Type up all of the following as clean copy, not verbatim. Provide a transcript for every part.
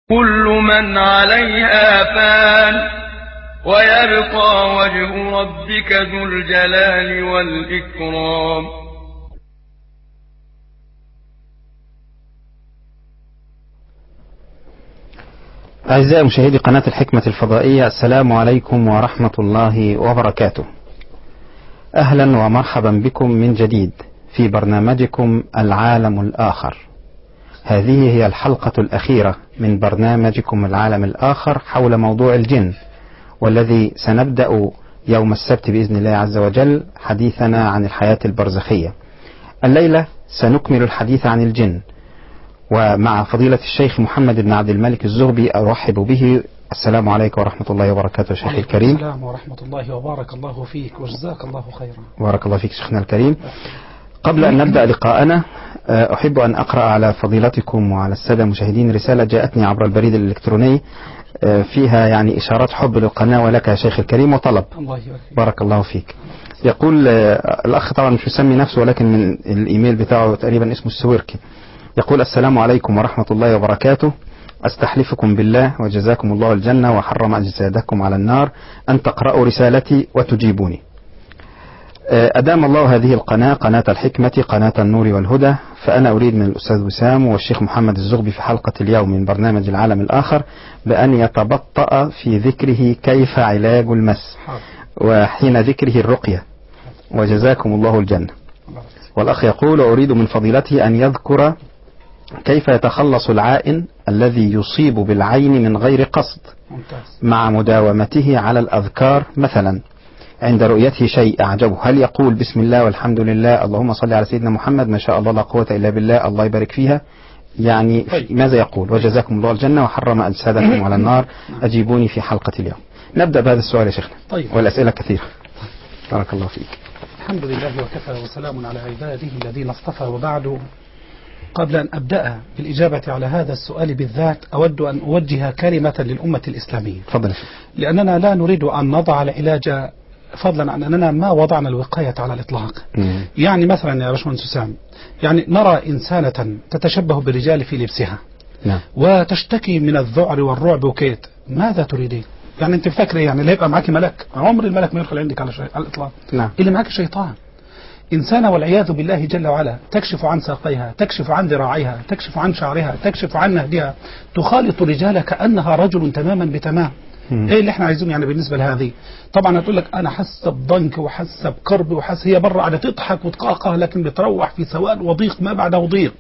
كل من عليها فان ويبقى وجه ربك ذو الجلال والإكرام. أعزائي مشاهدي قناة الحكمة الفضائية، السلام عليكم ورحمة الله وبركاته. أهلا ومرحبا بكم من جديد في برنامجكم العالم الآخر. هذه هي الحلقة الأخيرة من برنامجكم العالم الآخر حول موضوع الجن، والذي سنبدأ يوم السبت بإذن الله عز وجل حديثنا عن الحياة البرزخية. الليلة سنكمل الحديث عن الجن، ومع فضيلة الشيخ محمد بن عبد الملك الزغبي أرحب به. السلام عليكم ورحمة الله وبركاته شيخ الكريم. السلام ورحمة الله وبارك الله فيك وجزاك الله خيرا. بارك الله فيك شيخنا الكريم. قبل أن نبدأ لقاءنا أحب أن أقرأ على فضيلتكم وعلى السادة المشاهدين رسالة جاءتني عبر البريد الإلكتروني فيها يعني إشارات حب للقناة ولك يا شيخ الكريم وطلب. الله يبارك. بارك الله فيك. يقول الأخ طبعا مش يسمي نفسه ولكن من الإيميل بتاعه تقريبا اسمه السويركي. يقول: السلام عليكم ورحمة الله وبركاته. أستحلفكم بالله وجزاكم الله الجنة وحرم أجسادكم على النار أن تقرأوا رسالتي وتجيبوني. أدام الله هذه القناة، قناة الحكمة، قناة النور والهدى، فأنا أريد من الأستاذ وسام والشيخ محمد الزغبي في حلقة اليوم من برنامج العالم الآخر بأن يتبطأ في ذكره كيف علاج المس وحين ذكره الرقية، وجزاكم الله الجنة. والأخ يقول: أريد من فضيلته أن يذكر كيف يتخلص العائن الذي يصيب بالعين من غير قصد مع مداومته على الأذكار، مثلا عند رؤيته شيء أعجبه، هل يقول بسم الله والحمد لله اللهم صل على سيدنا محمد ما شاء الله لا قوة إلا بالله الله يبارك فيها، يعني ماذا يقول؟ وجزاكم الله الجنة وحرم أجسادكم على النار، أجيبوني في حلقة اليوم. نبدأ بهذا السؤال يا شيخنا. طيب. والأسئلة كثيرة. بارك الله فيك. الحمد لله وكفى وسلام على عباده الذين اصطفى، وبعد، قبل أن أبدأ بالإجابة على هذا السؤال بالذات أود أن أوجه كلمة للأمة الإسلامية. تفضل. لأننا لا نريد أن نضع العلاج فضلا عن أننا ما وضعنا الوقاية على الإطلاق. يعني مثلا يا باشمهندس سام، يعني نرى إنسانة تتشبه بالرجال في لبسها وتشتكي من الذعر والرعب وكيت، ماذا تريدين؟ يعني أنت فاكرة يعني اللي يبقى معك ملك؟ عمر الملك ما يدخل عندك على الإطلاق. اللي معك شيطان. إنسانة والعياذ بالله جل وعلا تكشف عن ساقيها، تكشف عن ذراعيها، تكشف عن شعرها، تكشف عن نهدها، تخالط الرجال كأنها رجل تماما بتمام. ايه اللي احنا عايزينه يعني بالنسبه لهذه؟ طبعا هتقول لك انا حاسه بضنك وحاسه بكرب وحاسه، هي بره قاعده تضحك وتقاقه لكن بتروح في سواد وضيق ما بعده ضيق.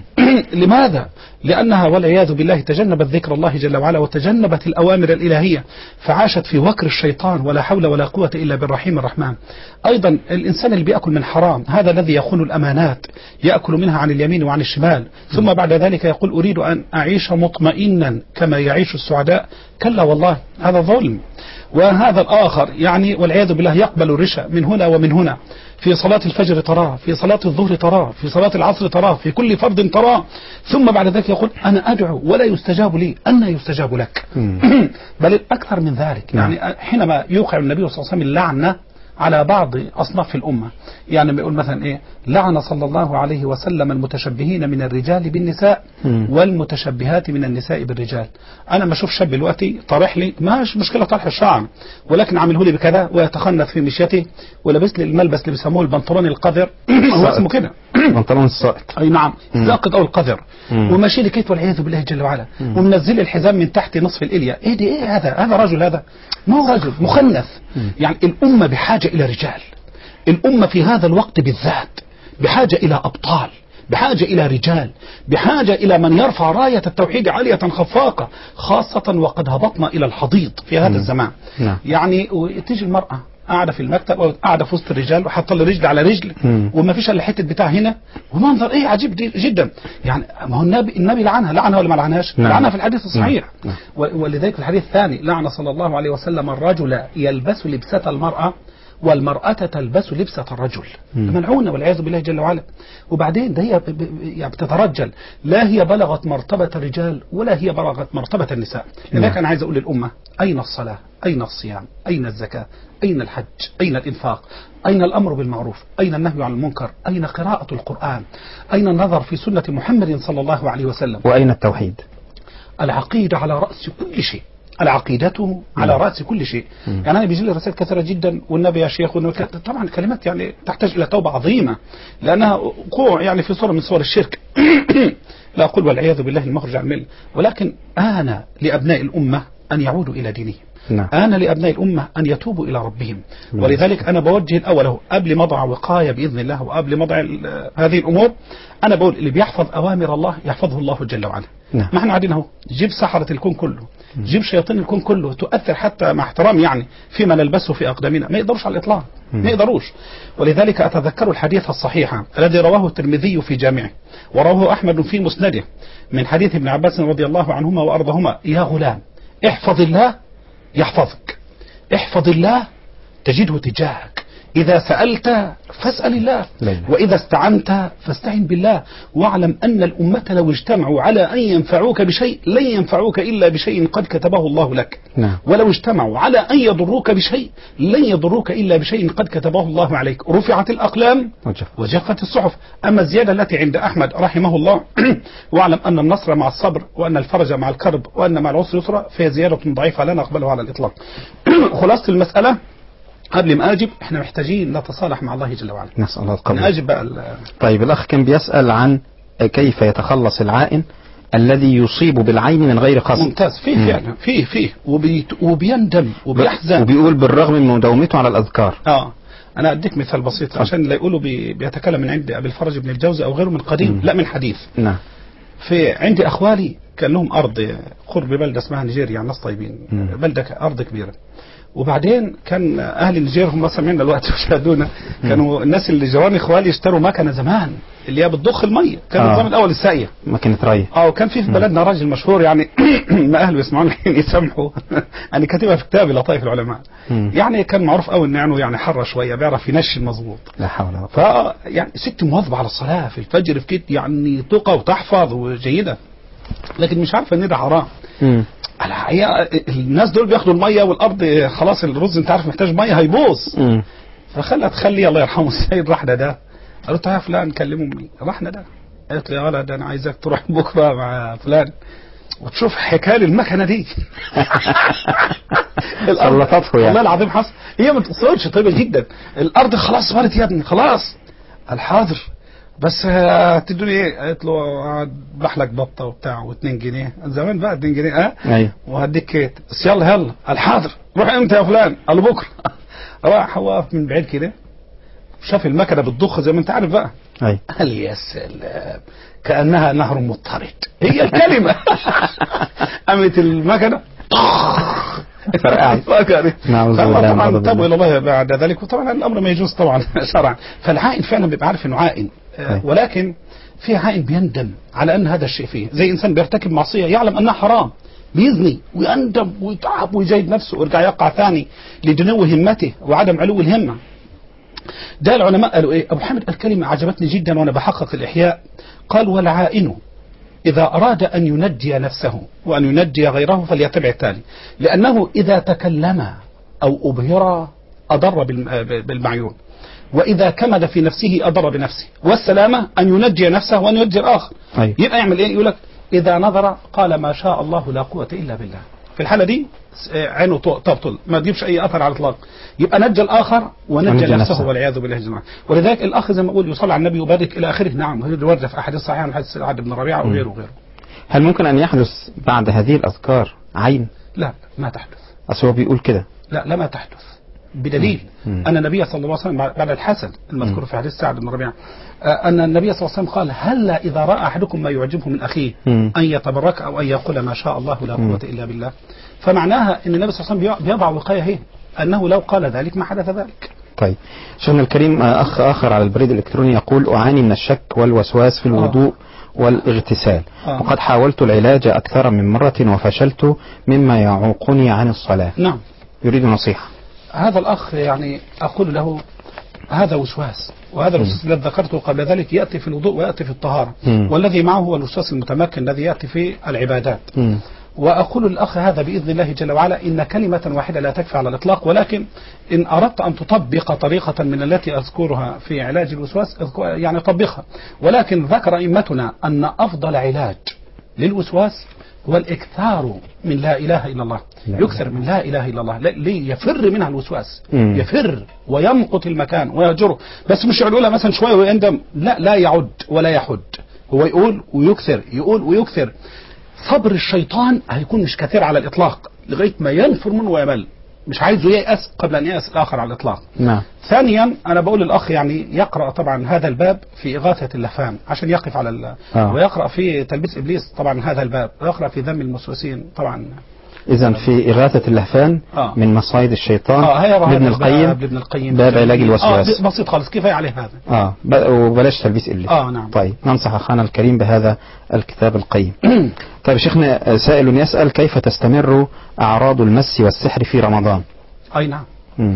لماذا؟ لانها والعياذ بالله تجنبت ذكر الله جل وعلا وتجنبت الاوامر الالهيه، فعاشت في وكر الشيطان، ولا حول ولا قوه الا بالرحيم الرحمن. ايضا الانسان اللي بياكل من حرام هذا الذي يخون الامانات، ياكل منها عن اليمين وعن الشمال، ثم بعد ذلك يقول اريد ان اعيش مطمئنا كما يعيش السعداء. كلا والله، هذا ظلم. وهذا الآخر يعني والعياذ بالله يقبل الرشا من هنا ومن هنا، في صلاة الفجر تراه، في صلاة الظهر تراه، في صلاة العصر تراه، في كل فرض تراه، ثم بعد ذلك يقول أنا أدعو ولا يستجاب لي. أن يستجاب لك؟ بل أكثر من ذلك. يعني حينما يوقع النبي صلى الله عليه وسلم اللعنة على بعض أصناف الأمة، يعني بيقول مثلا إيه؟ لعن صلى الله عليه وسلم المتشبهين من الرجال بالنساء والمتشبهات من النساء بالرجال. أنا ما أشوف شاب دلوقتي طرح لي، ماش مشكلة طرح الشعر، ولكن عامله لي بكذا ويتخنث في مشيته ولبس لي الملبس اللي بيسموه البنطلون القذر هو اسمه كده بنطلون الساقط. أي نعم، الساقط أو القذر، وماشي لي كيت والعياذ بالله جل وعلا، ومنزل لي الحزام من تحت نصف الإلية. إيه دي؟ إيه هذا رجل؟ هذا ما هو رجل مخنث. يعني الأمة بحاجة إلى رجال. الأمة في هذا الوقت بالذات بحاجة إلى أبطال، بحاجة إلى رجال، بحاجة إلى من يرفع راية التوحيد عالية خفاقة، خاصة وقد هبطنا إلى الحضيض في هذا الزمان. يعني تيجي المرأة قاعدة في المكتب أو قاعدة في وسط الرجال وحاطة لي رجل على رجل وما فيش إلا حتة بتاع هنا، ومنظر إيه عجيب جدا. يعني ما هو النبي لعنها ولا ما لعنهاش؟ لعنها في الحديث الصحيح. ولذلك في الحديث الثاني لعن صلى الله عليه وسلم الرجل يلبس لبسة المرأة والمرأة تلبس لبسة الرجل. ملعونة والعياذ بالله جل وعلا. وبعدين ده هي بتترجل، لا هي بلغت مرتبة الرجال ولا هي بلغت مرتبة النساء. لذلك أنا عايز أقول للأمة: أين الصلاة؟ أين الصيام؟ أين الزكاة؟ أين الحج؟ أين الإنفاق؟ أين الأمر بالمعروف؟ أين النهي عن المنكر؟ أين قراءة القرآن؟ أين النظر في سنة محمد صلى الله عليه وسلم؟ وأين التوحيد؟ العقيدة على رأس كل شيء، العقيدة على رأس كل شيء. يعني أنا بيجي لي رسائل كثيرة جدا، والنبي يا شيخ، طبعا كلمات يعني تحتاج إلى توبة عظيمة، لأنها وقوع يعني في صورة من صور الشرك. لا أقول والعياذ بالله المخرج عن الملة، ولكن آن لأبناء الأمة أن يعودوا إلى دينهم. نعم. آن لأبناء الأمة أن يتوبوا إلى ربهم. ولذلك أنا بوجه الأول قبل ما أضع وقاية بإذن الله، وقبل ما أضع هذه الأمور، أنا بقول اللي بيحفظ أوامر الله يحفظه الله جل وعلا. نعم. ما احنا قاعدين اهو، جيب سحرة الكون كله، جيب شياطين الكون كله تؤثر حتى مع احترام يعني فيما نلبسه في أقدامنا، ما يقدروش على الإطلاق، ما يقدروش. ولذلك أتذكر الحديث الصحيح الذي رواه الترمذي في جامعه، ورواه أحمد في مسنده، من حديث ابن عباس رضي الله عنهما وأرضهما: يا غلام احفظ الله يحفظك، احفظ الله تجده تجاهك، إذا سألت فاسأل الله، وإذا استعنت فاستعن بالله، واعلم أن الأمة لو اجتمعوا على أن ينفعوك بشيء لن ينفعوك إلا بشيء قد كتبه الله لك. نعم. ولو اجتمعوا على أن يضروك بشيء لن يضروك إلا بشيء قد كتبه الله عليك. رفعت الأقلام وجفت الصحف. أما الزيادة التي عند أحمد رحمه الله: واعلم أن النصر مع الصبر، وأن الفرج مع الكرب، وأن مع العسر يسرا، فهي زيادة ضعيفة لا نقبلها على الإطلاق. خلاصة المسألة قبل ما أجب، احنا محتاجين نتصالح مع الله جل وعلا. نسأل الله القبول. نأجب بقى طيب، الأخ كان بيسأل عن كيف يتخلص العائن الذي يصيب بالعين من غير قصد. ممتاز. فيه فعلا فيه وبيندم وبيحزن، وبيقول بالرغم من مداومته على الأذكار. أنا أديك مثال بسيط عشان لا يقولوا بيتكلم من عند أبي الفرج بن الجوزي أو غيره من قديم، لا من حديث. نعم. في عندي أخوالي كان لهم أرض قرب بلدة اسمها نيجيريا، يعني ناس طيبين، بلدة أرض كبيرة. وبعدين كان أهل النيجير هم سامعين الوقت وشاهدونا، كانوا الناس اللي جيراني إخوالي اشتروا مكنة زمان اللي هي بتضخ المية، كان النظام الأول الساقية، مكنة ري. وكان في بلدنا راجل مشهور يعني ما أهله يسمعون يسامحوا يعني كاتبها في كتابي لطائف العلماء. يعني كان معروف قوي إنه يعني حرة شوية، بيعرف ينشي المظبوط. لا حول ولا قوة. يعني ست مواظبة على الصلاة في الفجر في كده، يعني تقى وتحفظ وجيدة، لكن مش عارفة إن ده حرام. الناس دول بياخدوا المية والأرض خلاص، الرز أنت عارف محتاج مية هيبوظ. فخلت تخلي الله يرحمه السيد رحنا ده، قالت له يا فلان كلمه مين؟ رحنا ده، قالت له يا ولد أنا عايزك تروح بكرة مع فلان وتشوف حكاية المكنة دي. سلطته يعني. والله العظيم حصل، هي ما تتصورش طيبة جدا. الأرض خلاص صارت يا ابني خلاص. الحاضر بس هتدوني ايه؟ قالت له اذبح لك بطه وبتاع و2 جنيه زمان بقى 2 جنيه ايوه، وهديك كيت بس يلا الحاضر. روح امتى يا فلان؟ قال له بكره. راح هو من بعيد كده شاف المكنه بتضخ زي ما انت عارف بقى. ايوه، قال يا سلام كانها نهر مضطرد، هي الكلمه. قامت المكنه فرقعت. طبعا تبوا الى الله بعد ذلك، وطبعا الامر ما يجوز طبعا شرعا. فالعائن فعلا بيبقى عارف انه عائن، ولكن في عائن بيندم على ان هذا الشيء فيه، زي انسان بيرتكب معصيه يعلم انها حرام بيزني ويندم ويتعب ويجاهد نفسه ويرجع يقع ثاني لدنو همته وعدم علو الهمه. ده العلماء قالوا ايه؟ ابو حامد الكلمه عجبتني جدا وانا بحقق الاحياء، قال والعائن إذا أراد أن ينجي نفسه وأن ينجي غيره فليتبع التالي، لأنه إذا تكلم أو أبهر أضر بالمعيون، وإذا كمد في نفسه أضر بنفسه، والسلامة أن ينجي نفسه وأن ينجي الآخر. يبقى يعمل إيه؟ يقول لك إذا نظر قال ما شاء الله لا قوة إلا بالله. في الحالة دي عينه تبطل، ما تجيبش أي أثر على الإطلاق، يبقى نجى الآخر ونجى نفسه والعياذ بالله جميعا. ولذلك الأخ زي ما أقول يصلي على النبي ويبارك إلى آخره. نعم، وهي ورد في أحاديث صحيحة من حديث سعد بن ربيعة وغيره وغيره. هل ممكن أن يحدث بعد هذه الأذكار عين؟ لا ما تحدث. أصل هو بيقول كده. لا ما تحدث، بدليل أن النبي صلى الله عليه وسلم بعد الحسن المذكور في حديث سعد بن ربيعة أن النبي صلى الله عليه وسلم قال هلا إذا رأى أحدكم ما يعجبه من أخيه أن يتبرك أو أن يقول ما شاء الله لا قوة إلا بالله. فمعناها أن النبي صلى الله عليه وسلم بيضع وقاية هي أنه لو قال ذلك ما حدث ذلك. طيب شيخنا الكريم، أخ آخر على البريد الإلكتروني يقول أعاني من الشك والوسواس في الوضوء والاغتسال، وقد حاولت العلاج أكثر من مرة وفشلت مما يعوقني عن الصلاة. نعم، يريد نصيحة. هذا الأخ يعني أقول له هذا وسواس، وهذا الوسواس الذي ذكرته قبل ذلك يأتي في الوضوء ويأتي في الطهارة، والذي معه هو الوسواس المتمكن الذي يأتي في العبادات. وأقول للأخ هذا بإذن الله جل وعلا إن كلمة واحدة لا تكفي على الإطلاق، ولكن إن أردت أن تطبق طريقة من التي أذكرها في علاج الوسواس يعني طبقها. ولكن ذكر أئمتنا أن أفضل علاج للوسواس هو الإكثار من لا إله إلا الله. يكثر من لا إله إلا الله. ليه؟ يفر منها الوسواس. يفر ويمقت المكان ويهجره. بس مش يقولها مثلا شوية ويندم، لا يعد ولا يحد، هو يقول ويكثر، يقول ويكثر. صبر الشيطان هيكون مش كثير على الإطلاق لغاية ما ينفر منه ويمل، مش عايزه ييأس قبل أن ييأس الآخر على الإطلاق. نعم. ثانيا أنا بقول للأخ يعني يقرأ طبعا هذا الباب في إغاثة اللهفان عشان يقف على ويقرأ في تلبيس إبليس طبعا هذا الباب، ويقرأ في ذم الموسوسين طبعا. إذا في إغاثة اللهفان من مصايد الشيطان لابن القيم باب علاج الوسواس. بسيط خالص، كفاية عليه هذا. وبلاش تلبيس إبليس. نعم. طيب ننصح أخانا الكريم بهذا الكتاب القيم. طيب شيخنا، سائل يسأل كيف تستمر أعراض المس والسحر في رمضان؟ أي نعم.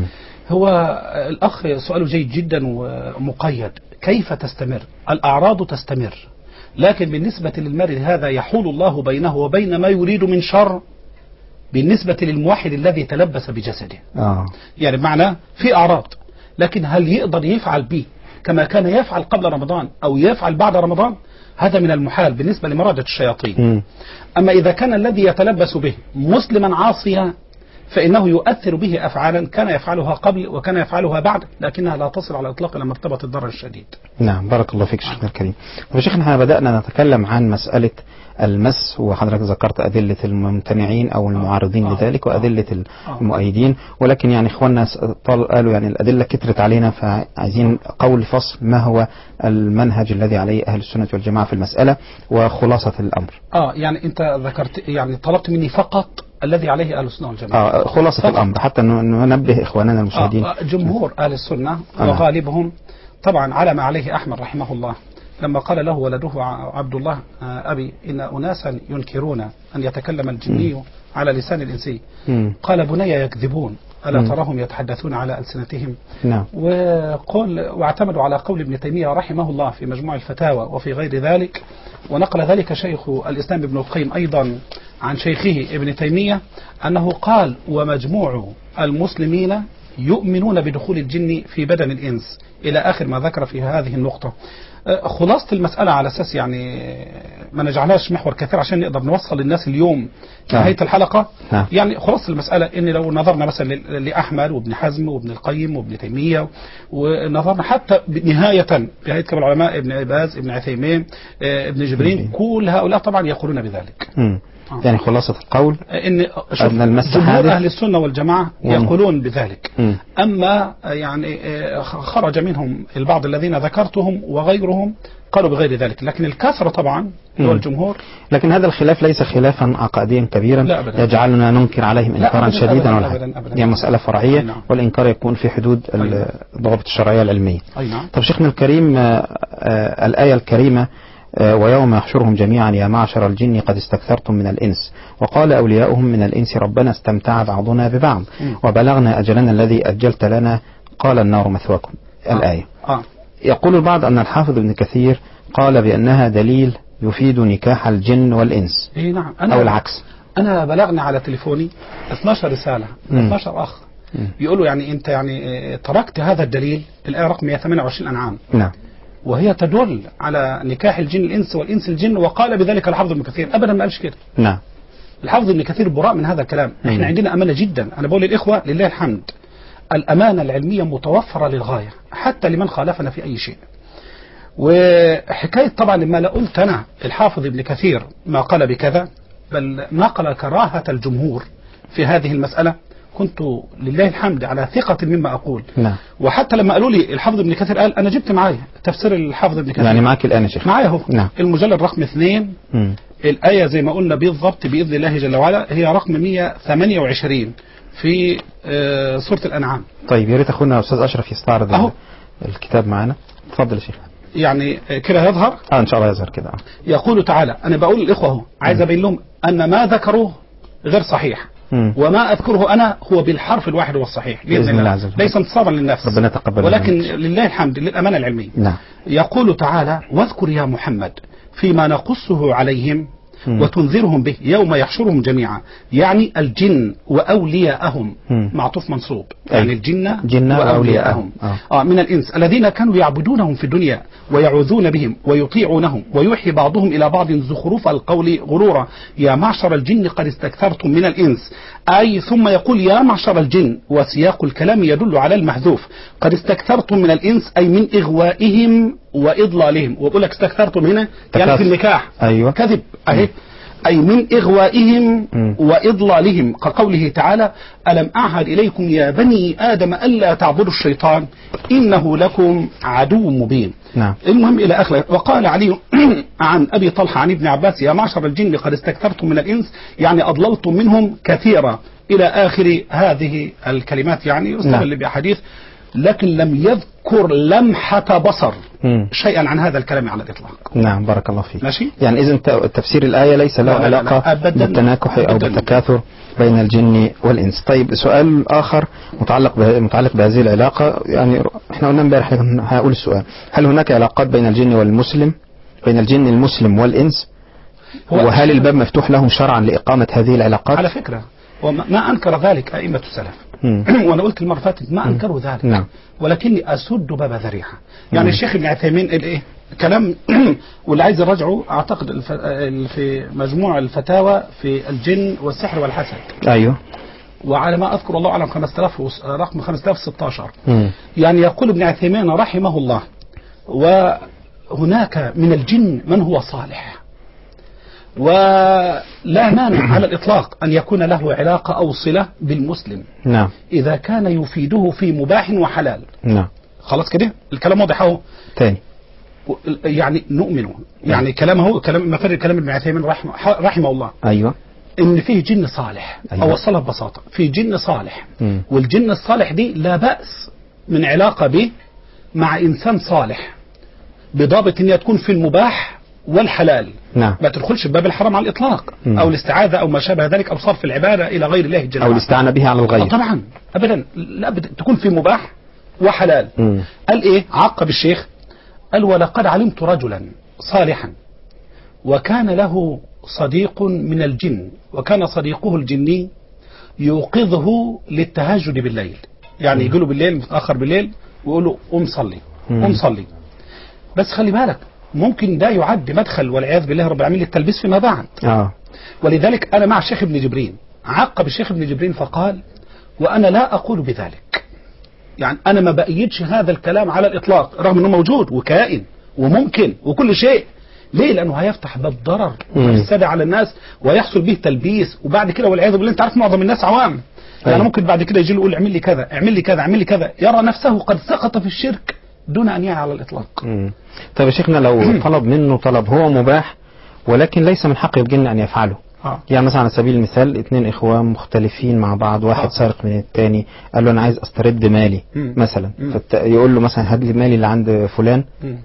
هو الأخ سؤاله جيد جدا ومقيد. كيف تستمر؟ الأعراض تستمر، لكن بالنسبة للمرء هذا يحول الله بينه وبين ما يريد من شر بالنسبة للموحد الذي تلبس بجسده. يعني بمعنى في أعراض، لكن هل يقدر يفعل به كما كان يفعل قبل رمضان أو يفعل بعد رمضان؟ هذا من المحال بالنسبة لمرادة الشياطين. أما إذا كان الذي يتلبس به مسلما عاصيا فإنه يؤثر به أفعالا كان يفعلها قبل وكان يفعلها بعد، لكنها لا تصل على الإطلاق إلى مرتبة الضرر الشديد. نعم، بارك الله فيك شيخنا الكريم. وشيخنا احنا بدأنا نتكلم عن مسألة المس، وحضرتك ذكرت أدلة الممتنعين أو المعارضين لذلك وأدلة المؤيدين، ولكن يعني إخواننا قالوا يعني الأدلة كترت علينا، فعايزين قول فصل ما هو المنهج الذي عليه أهل السنة والجماعة في المسألة وخلاصة الأمر. يعني أنت ذكرت يعني طلبت مني فقط الذي عليه أهل السنة والجماعة. خلاصة الأمر حتى ننبه إخواننا المشاهدين. جمهور أهل السنة وغالبهم طبعا على ما عليه أحمد رحمه الله لما قال له ولده عبد الله أبي إن أناسا ينكرون أن يتكلم الجني على لسان الإنسي. قال بني يكذبون ألا تراهم يتحدثون على ألسنتهم. نعم. واعتمدوا على قول ابن تيمية رحمه الله في مجموع الفتاوى وفي غير ذلك، ونقل ذلك شيخ الإسلام ابن القيم أيضا عن شيخه ابن تيمية أنه قال ومجموع المسلمين يؤمنون بدخول الجن في بدن الإنس إلى آخر ما ذكر في هذه النقطة. خلاصة المسألة على أساس يعني ما نجعلهاش محور كثير عشان نقدر نوصل للناس اليوم في نهاية الحلقة. يعني خلاصة المسألة إن لو نظرنا مثلا لأحمد وابن حزم وابن القيم وابن تيمية، ونظرنا حتى نهاية كبار العلماء ابن باز ابن عثيمين ابن جبرين، كل هؤلاء طبعا يقولون بذلك. يعني خلاصة القول إن المس جمهور أهل السنة والجماعة يقولون بذلك. أما يعني خرج منهم البعض الذين ذكرتهم وغيرهم قالوا بغير ذلك، لكن الكثرة طبعا هو الجمهور. لكن هذا الخلاف ليس خلافا عقائديا كبيرا يجعلنا ننكر عليهم إنكارا شديدا ولا حاجة. يعني مسألة فرعية. والإنكار يكون في حدود الضوابط الشرعية العلمية. طب شيخنا الكريم، الآية الكريمة ويوم يحشرهم جميعا يا معشر الجن قد استكثرتم من الإنس وقال أولياؤهم من الإنس ربنا استمتع بعضنا ببعض وبلغنا أجلنا الذي أجلت لنا قال النار مثواكم. الآية. يقول البعض أن الحافظ ابن كثير قال بأنها دليل يفيد نكاح الجن والإنس. نعم. أو العكس. أنا بلغني على تليفوني 12 رسالة 12 أخ بيقولوا يعني أنت يعني تركت هذا الدليل الآية رقم 128 أنعام. نعم. وهي تدل على نكاح الجن الإنس والإنس الجن، وقال بذلك الحافظ ابن كثير. أبدا ما قالش كده. نعم. الحافظ ابن كثير براء من هذا الكلام. احنا عندنا أمانة جدا. أنا بقول للإخوة لله الحمد الأمانة العلمية متوفرة للغاية حتى لمن خالفنا في أي شيء. وحكاية طبعا لما لا قلت أنا الحافظ ابن كثير ما قال بكذا، بل نقل كراهة الجمهور في هذه المسألة، كنت لله الحمد على ثقة مما أقول. نعم. وحتى لما قالوا لي الحافظ ابن كثير قال أنا جبت معايا تفسير الحافظ ابن كثير. يعني معك الآن يا شيخ؟ معايا هو. نعم. المجلد رقم 2 الآية زي ما قلنا بالضبط بإذن الله جل وعلا هي رقم 128 في سورة الأنعام. طيب يا ريت أخونا أستاذ أشرف يستعرض الكتاب معنا. تفضل يا شيخ. يعني كده يظهر؟ إن شاء الله يظهر كده. يقول تعالى، أنا بقول للإخوة هو عايز أبين لهم أن ما ذكروه غير صحيح، وما أذكره أنا هو بالحرف الواحد والصحيح بإذن الله عز وجل، ليس انتصابا للنفس ربنا تقبل، ولكن لله الحمد للأمانة العلمية. نعم. يقول تعالى واذكر يا محمد فيما نقصه عليهم وتنذرهم به يوم يحشرهم جميعا. يعني الجن وأولياءهم معطوف منصوب، يعني الجن وأولياءهم من الإنس الذين كانوا يعبدونهم في الدنيا ويعوذون بهم ويطيعونهم ويوحي بعضهم إلى بعض زخرف القول غرورا. يا معشر الجن قد استكثرتم من الإنس، أي ثم يقول يا معشر الجن، وسياق الكلام يدل على المحذوف. قد استكثرتم من الإنس أي من إغوائهم وإضلالهم. وأقول لك استكثرتم هنا يعني في النكاح. أيوة. كذب أهي. أي من إغوائهم وإضلالهم، كقوله تعالى ألم أعهد إليكم يا بني آدم ألا تعبدوا الشيطان إنه لكم عدو مبين. نعم. المهم إلى آخره. وقال علي عن أبي طلحة عن ابن عباس يا معشر الجن قد استكثرتم من الإنس، يعني أضللتم منهم كثيرا إلى آخر هذه الكلمات. يعني يستدل بأحاديث، لكن لم يذكر لمحة بصر شيئا عن هذا الكلام على الإطلاق. نعم بارك الله فيك. ماشي. يعني إذن تفسير الآية ليس له علاقة بالتناكح أو بالتكاثر بين الجن والإنس. طيب سؤال آخر متعلق بهذه العلاقة. يعني احنا قلنا امبارح هقول السؤال، هل هناك علاقات بين الجن والمسلم، بين الجن المسلم والإنس، وهل الباب مفتوح لهم شرعا لإقامة هذه العلاقات؟ على فكرة وما أنكر ذلك أئمة السلف وأنا قلت المرة فاتت ما أنكروا ذلك. نعم. ولكني أسد باب ذريعة. يعني الشيخ ابن عثيمين الإيه كلام واللي عايز يرجعه أعتقد في مجموع الفتاوى في الجن والسحر والحسد. أيوه. وعلى ما أذكر الله أعلم 5000 رقم 5016. يعني يقول ابن عثيمين رحمه الله وهناك من الجن من هو صالح ولا مانع على الإطلاق أن يكون له علاقة أو صلة بالمسلم. نعم. إذا كان يفيده في مباح وحلال. نعم. خلاص كده الكلام واضح اهو. تاني يعني نؤمنه. يعني كلامه كلام مثل كلام ابن عثيمين رحمه الله. أيوة. إن فيه جن صالح. أيوة. أوصلها ببساطة، في جن صالح والجن الصالح دي لا بأس من علاقة به مع إنسان صالح بضابط إن تكون في المباح والحلال. نعم. ما تدخلش بباب الحرام على الإطلاق أو الاستعاذة أو ما شابه ذلك أو صرف العبادة إلى غير الله جل وعلا أو الاستعانة به على الغير. طبعا أبدا لا تكون في مباح وحلال. قال إيه عقب الشيخ قال ولقد علمت رجلا صالحا وكان له صديق من الجن وكان صديقه الجني يوقظه للتهجد بالليل. يعني يجي له بالليل متأخر بالليل ويقول له قم صلي قم صلي. بس خلي بالك ممكن ده يعد مدخل والعياذ بالله رب العالمين للتلبيس فيما بعد. ولذلك أنا مع الشيخ ابن جبرين. عقب الشيخ ابن جبرين فقال وأنا لا أقول بذلك، يعني أنا ما بأيدش هذا الكلام على الإطلاق رغم أنه موجود وكائن وممكن وكل شيء. ليه؟ لأنه هيفتح باب ضرر ومفسدة على الناس ويحصل به تلبيس وبعد كده والعياذ بالله أنت عارف معظم الناس عوام. يعني ممكن بعد كده يجي له يقول اعمل لي كذا اعمل لي كذا اعمل لي كذا، يرى نفسه قد سقط في الشرك دون أن يعي على الإطلاق. طيب يا شيخنا لو طلب منه طلب هو مباح ولكن ليس من حق الجن أن يفعله. يعني مثلا على سبيل المثال 2 إخوان مختلفين مع بعض، واحد سارق من الثاني قال له أنا عايز أسترد مالي مثلا، يقول له مثلا هات لي مالي اللي عند فلان.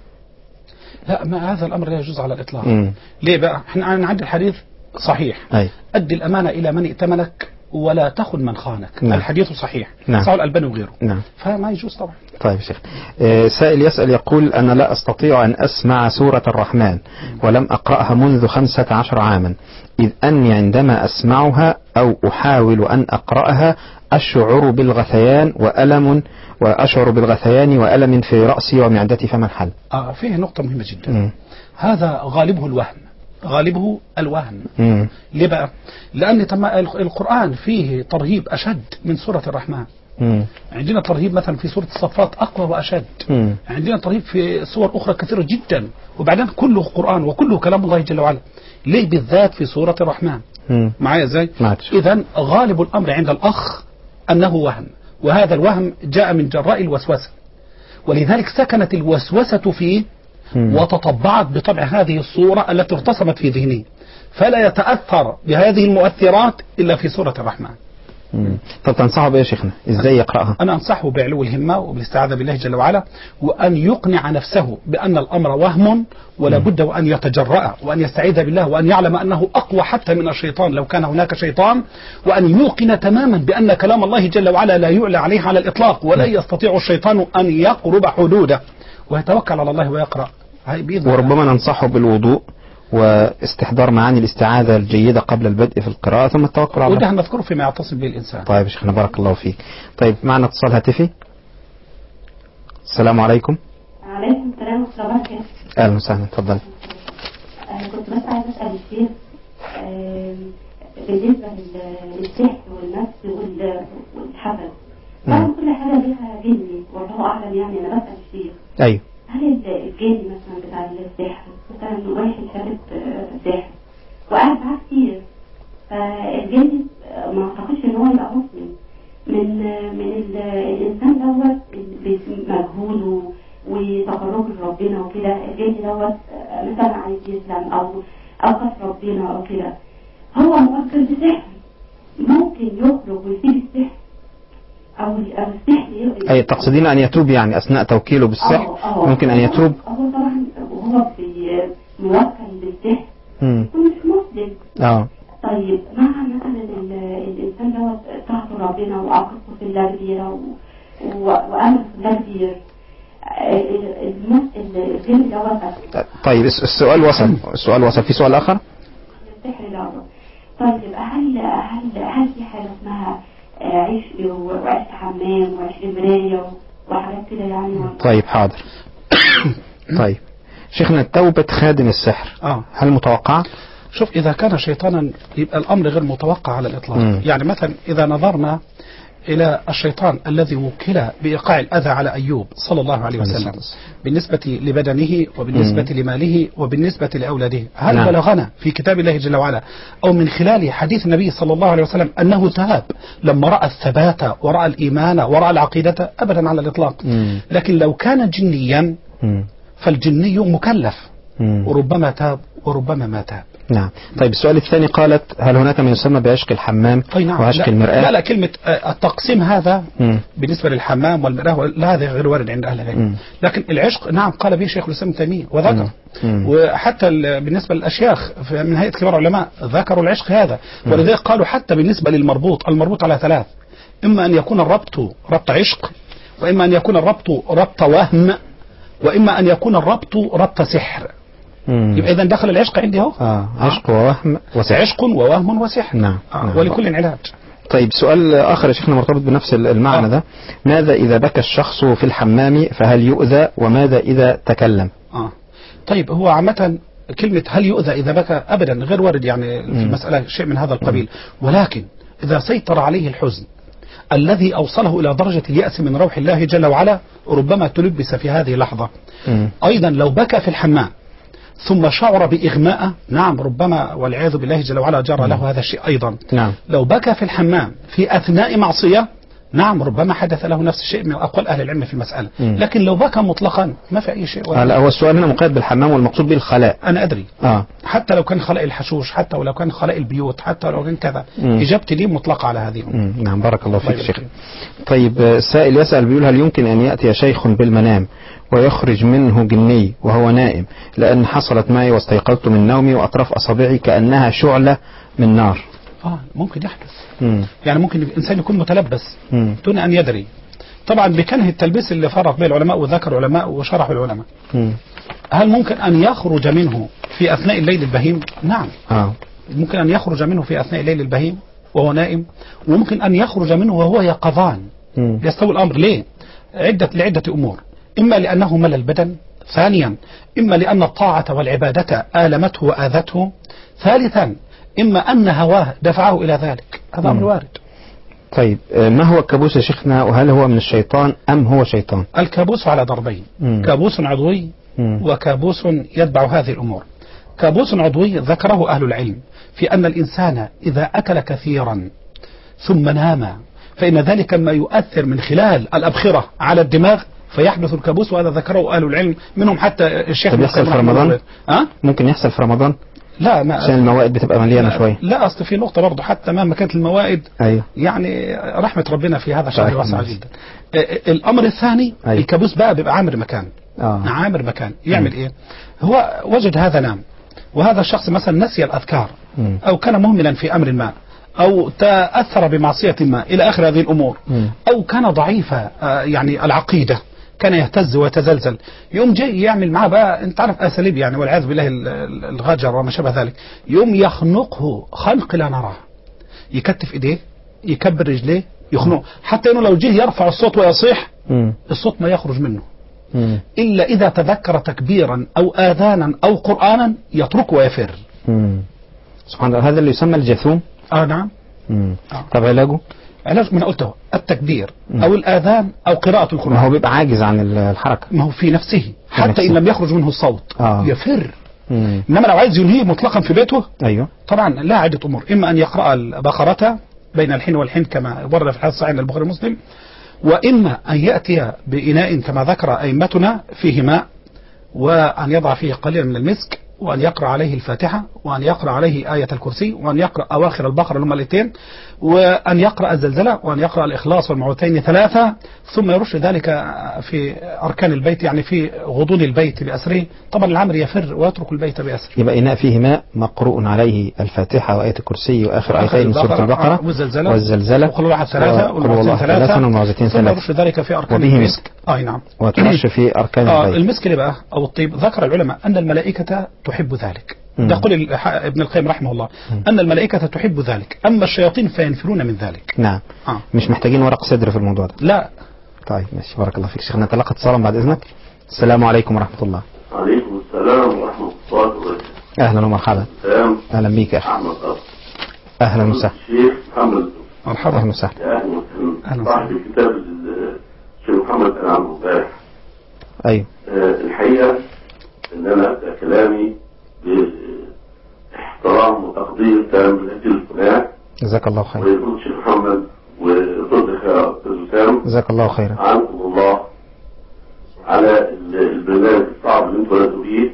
لا ما هذا الأمر لا يجوز على الإطلاق. ليه بقى؟ احنا عندنا الحديث صحيح. أدي الأمانة إلى من ائتمنك ولا تخن من خانك. الحديث صحيح. صحيح الألباني وغيره. فما يجوز طبعا. طيب شيخ سائل يسأل يقول أنا لا أستطيع أن أسمع سورة الرحمن ولم أقرأها منذ 15 عاما، إذ أني عندما أسمعها أو أحاول أن أقرأها أشعر بالغثيان وألم في رأسي ومعدتي، فما الحل؟ فيه نقطة مهمة جدا. هذا غالبه الوهم. ليه بقى؟ لأن القرآن فيه ترهيب أشد من سورة الرحمن. عندنا ترهيب مثلا في سورة الصفات أقوى وأشد. عندنا ترهيب في سور أخرى كثيرة جدا، وبعدين كله قرآن وكله كلام الله جل وعلا. ليه بالذات في سورة الرحمن؟ معايا ازاي؟ إذن غالب الأمر عند الأخ أنه وهم، وهذا الوهم جاء من جراء الوسوسة، ولذلك سكنت الوسوسة فيه وتطبعت بطبع هذه الصورة التي ارتسمت في ذهنه، فلا يتأثر بهذه المؤثرات إلا في سورة الرحمن. طب تنصحه بإيه يا شيخنا؟ إزاي يقرأها؟ أنا أنصحه بعلو الهمة وبالاستعاذة بالله جل وعلا، وأن يقنع نفسه بأن الأمر وهم ولا بد وأن يتجرأ وأن يستعيذ بالله وأن يعلم أنه أقوى حتى من الشيطان لو كان هناك شيطان، وأن يوقن تماما بأن كلام الله جل وعلا لا يعلى عليه على الإطلاق ولا يستطيع الشيطان أن يقرب حدوده، ويتوكل على الله ويقرأ. وربما ننصحه بالوضوء واستحضار معاني الاستعاذة الجيدة قبل البدء في القراءة ثم التوكل على الله. وده نذكره فيما يعتصم به الإنسان. طيب يا شيخنا بارك الله فيك. طيب معنا اتصال هاتفي. السلام عليكم. وعليكم السلام ورحمة الله وبركاته. أهلا وسهلا، اتفضل. كنت بس عايزة أسأل الشيخ بالنسبة للسحر والنفس والحسد، طبعا كل حاجة ليها جني والله أعلم، يعني أنا بسأل الشيخ أيوه. هل الجن مثلا بتاع السحر مثلا واحد شارب سحر وقعد معاه كتير، فالجن ما أعتقدش إن هو يبقى مسلم من الإنسان دوت مجهوله وتقربه لربنا وكده، الجن دوت مثلا عايز يسلم أو كسر ربنا أو كده، هو مؤثر بسحر ممكن يخرج ويسيب السحر أو السحر. أي تقصدين أن يتوب يعني أثناء توكيله بالسحر ممكن أن يتوب؟ هو طبعا وهو موكل بالسحر ومش مسلم. طيب مع مثلا الإنسان دوت طاعته ربنا وعقيدته في الله كبيرة وأمره في الله كبير، الجن دوت. طيب السؤال وصل. في سؤال آخر؟ السحر دوت. طيب هل في حاجة اسمها عشق وعشق حمام وعشق مراية وحاجات كده يعني؟ طيب حاضر. طيب شيخنا، توبة خادم السحر هل متوقعة؟ شوف، إذا كان شيطانا يبقى الأمر غير متوقع على الإطلاق. يعني مثلا إذا نظرنا إلى الشيطان الذي وكل بإيقاع الأذى على أيوب صلى الله عليه وسلم بالنسبة لبدنه وبالنسبة لماله وبالنسبة لأولاده، هل بلغنا في كتاب الله جل وعلا أو من خلال حديث النبي صلى الله عليه وسلم أنه تاب لما رأى الثبات ورأى الإيمان ورأى العقيدة؟ أبدا على الإطلاق. لكن لو كان جنيا فالجني مكلف وربما تاب وربما ما تاب. نعم. طيب السؤال الثاني، قالت هل هناك ما يسمى بعشق الحمام وعشق المرآة؟ لا كلمة التقسيم هذا بالنسبة للحمام والمرآة لا، هذا غير وارد عند أهل العلم. لكن العشق نعم قال به شيخ الإسلام ابن تيمية وذكر، وحتى بالنسبة للأشياخ من هيئة كبار العلماء ذكروا العشق هذا، ولذلك قالوا حتى بالنسبة المربوط على ثلاث، إما أن يكون الربط ربط عشق، وإما أن يكون الربط ربط وهم، وإما أن يكون الربط ربط سحر. يبقى إذا دخل العشق عندي اهو. عشق ووهم وسحر. عشق ووهم وسحر. نعم. ولكل علاج. طيب سؤال آخر يا شيخنا مرتبط بنفس المعنى ده، ماذا إذا بكى الشخص في الحمام فهل يؤذى، وماذا إذا تكلم؟ طيب هو عامة كلمة هل يؤذى إذا بكى أبدا غير وارد يعني في المسألة شيء من هذا القبيل، ولكن إذا سيطر عليه الحزن الذي أوصله إلى درجة اليأس من روح الله جل وعلا ربما تلبس في هذه اللحظة. أيضا لو بكى في الحمام ثم شعر بإغماء، نعم ربما والعياذ بالله جل وعلا جرى له هذا الشيء أيضا. لو بكى في الحمام في أثناء معصية، نعم ربما حدث له نفس الشيء من أقوال أهل العلم في المسألة. لكن لو بكى مطلقا ما في أي شيء. لا، هو السؤال هنا مقيد بالحمام والمقصود به الخلاء. أنا أدري. حتى لو كان خلاء الحشوش، حتى ولو كان خلاء البيوت، حتى لو كان كذا، إجابتي لي مطلقة على هذه. نعم بارك الله فيك شيخ. طيب السائل يسأل بيقول هل يمكن أن يأتي شيخ بالمنام ويخرج منه جني وهو نائم، لأن حصلت معي واستيقظت من نومي وأطراف أصابعي كأنها شعلة من نار؟ ممكن يحدث. يعني ممكن الإنسان يكون متلبس دون أن يدري. طبعا بكنه التلبيس اللي فرق بين العلماء وذكر العلماء وشرح العلماء. هل ممكن أن يخرج منه في أثناء الليل البهيم؟ نعم. ممكن أن يخرج منه في أثناء الليل البهيم وهو نائم، وممكن أن يخرج منه وهو يقظان. يستوي الأمر. ليه؟ لعدة أمور، إما لأنه مل البدن، ثانيا إما لأن الطاعة والعبادة آلمته وآذته، ثالثا إما أن هواه دفعه إلى ذلك. هذا أمر وارد. طيب ما هو الكابوس يا شيخنا، وهل هو من الشيطان أم هو شيطان؟ الكابوس على ضربين، كابوس عضوي وكابوس يتبع هذه الأمور. كابوس عضوي ذكره أهل العلم في أن الإنسان إذا أكل كثيرا ثم نام فإن ذلك ما يؤثر من خلال الأبخرة على الدماغ فيحدث الكابوس، وهذا ذكره أهل العلم منهم حتى الشيخ. يحصل في رمضان؟ ممكن يحصل في رمضان؟ لا، ما عشان الموائد بتبقى مليانة شوية. لا، أصل في نقطة برضه، حتى مهما كانت الموائد يعني رحمة ربنا في هذا شهر واسعة جدا. الأمر الثاني الكابوس بقى بيبقى عامر مكان. عامر مكان يعمل إيه؟ هو وجد هذا نام، وهذا الشخص مثلا نسي الأذكار أو كان مهملا في أمر ما أو تأثر بمعصية ما إلى آخر هذه الأمور، أو كان ضعيف يعني العقيدة كان يهتز ويتزلزل، يوم جاي يعمل معاه بقى انت عارف اساليب يعني والعياذ بالله الغجر وما شابه ذلك، يوم يخنقه خنق لا نراه، يكتف ايديه يكبر رجليه يخنقه، حتى انه لو جه يرفع الصوت ويصيح الصوت ما يخرج منه الا اذا تذكر تكبيرا او اذانا او قرانا يتركه ويفر. سبحان الله. هذا اللي يسمى الجاثوم. نعم. طب علاجه؟ علاج ما انا قلته التكبير او الاذان او قراءة القرآن. ما هو بيبقى عاجز عن الحركة. ما هو في نفسه حتى ان لم يخرج منه الصوت يفر. انما لو عايز ينهيه مطلقا في بيته ايوه طبعا لا عدة امور، اما ان يقرأ البقرة بين الحين والحين كما ورد في الحديث الصحيح عند البخاري ومسلم، واما ان ياتي باناء كما ذكر ائمتنا فيه ماء، وان يضع فيه قليلا من المسك، وأن يقرأ عليه الفاتحة، وأن يقرأ عليه آية الكرسي، وأن يقرأ أواخر البقرة اللي هما الاثنين، وأن يقرأ الزلزلة، وأن يقرأ الإخلاص والمعوذتين 3، ثم يرش ذلك في أركان البيت يعني في غضون البيت بأسره. طبعا العمر يفر ويترك البيت بأسره. يبقى إناء فيه ماء مقروء عليه الفاتحة وآية الكرسي وآخر آيتين من سورة البقرة والزلزلة وقل الله 3 والمعوذتين 3، ثم يرش ذلك في أركان البيت. وبه مسك. نعم. وترش في أركان البيت. المسك اللي بقى أو الطيب، ذكر العلماء أن الملائكة تحب ذلك. يقول ابن القيم رحمه الله أن الملائكة تحب ذلك، أما الشياطين فينفرون من ذلك. نعم. مش محتاجين ورق صدر في الموضوع ده. لا. طيب ماشي، بارك الله فيك شيخنا. نتلقى اتصالا بعد إذنك. السلام عليكم ورحمة الله. عليكم السلام ورحمة الله وبركاته. أهلا ومرحبا. أهلا بيك يا أخي. أهلا وسهلا. الشيخ محمد. مرحبا. أهلا وسهلا. أهلا وسهلا. صاحب كتاب الشيخ محمد أنا عم امبارح. أيوه. الحقيقة إن أنا أبدأ كلامي باحترام وتقدير تام لأجل الفناء. جزاك الله خير. ويقول الشيخ محمد وصدق يا أستاذ وسام. جزاك الله خيرا. عنكم الله على البرنامج الصعب اللي انتوا ولدتوا فيه.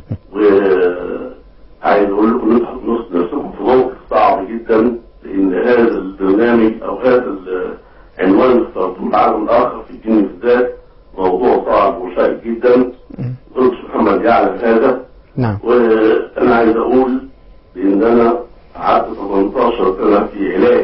وعايز اقول لكم نص نفسكم في موقف صعب جدا، لان هذا البرنامج او هذا العنوان اللي اخترتوه العالم الاخر في الدين بالذات موضوع صعب وشائك جدا. قلت محمد يعلم هذا. نعم. وانا عايز اقول بان انا قعدت 18 سنه في علاج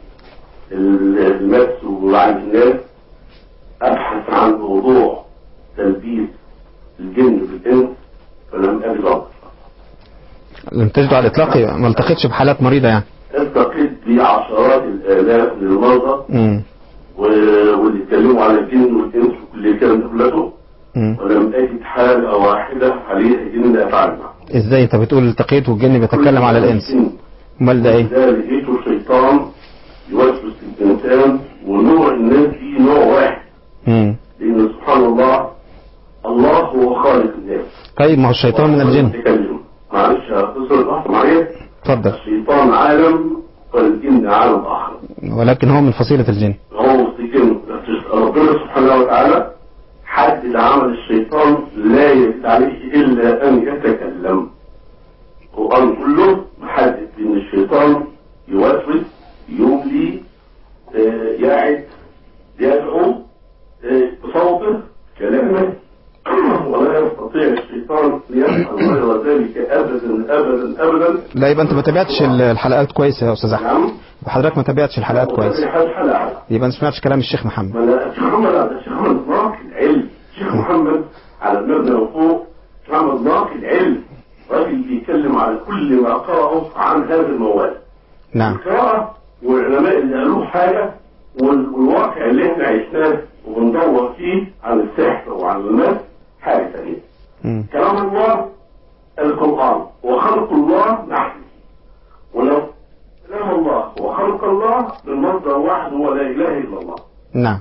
المس وعالج الناس، ابحث عن موضوع تلبيس الجن بالانس فلم اجد امر. لم تجد على الاطلاق؟ ما التقيتش بحالات مريضه يعني؟ التقيت بعشرات الالاف من المرضى واللي اتكلموا على الجن والانس وكل الكلام ده كله، ولم اجد حاله واحده عليها جن افعل معه. ازاي انت بتقول التقيت والجن بيتكلم على الانس؟ امال ده ايه؟ ده لقيته الشيطان يوسوس الانسان، ونوع الناس فيه نوع واحد. لان سبحان الله الله هو خالق الناس. طيب ما هو الشيطان من الجن. معلش هتصل لحظه معايا. اتفضل. الشيطان عالم والجن عالم اخر، ولكن هو من فصيله الجن. هو مستقيم. ربنا سبحانه وتعالى حدد عمل الشيطان لا يزيد عليه الا ان يتكلم. القرآن كله محدد ان الشيطان يوسوس يملي يعد يدعو بصوته كلامه، ولا يستطيع الشيطان ليفعل غير ذلك ابدا ابدا ابدا. لا يبقى انت ما تابعتش الحلقات كويس يا استاذ احمد. نعم. وحضرتك ما تابعتش الحلقات كويس. يبقى انت ما سمعتش كلام الشيخ محمد. الشيخ محمد الشيخ محمد ناقل العلم. الشيخ محمد على المبنى وفوق. الشيخ محمد ناقل العلم، راجل بيتكلم على كل ما قرأه عن هذا الموال. نعم. القراءة والعلماء اللي قالوه حاجة، والواقع اللي احنا عشناه وبندور فيه عن السحر وعن المس حاجة ثانية. كلام الله القرآن وخلق الله نحن، ولو كلام الله وخلق الله بالمصدر واحد هو لا إله إلا الله. نعم.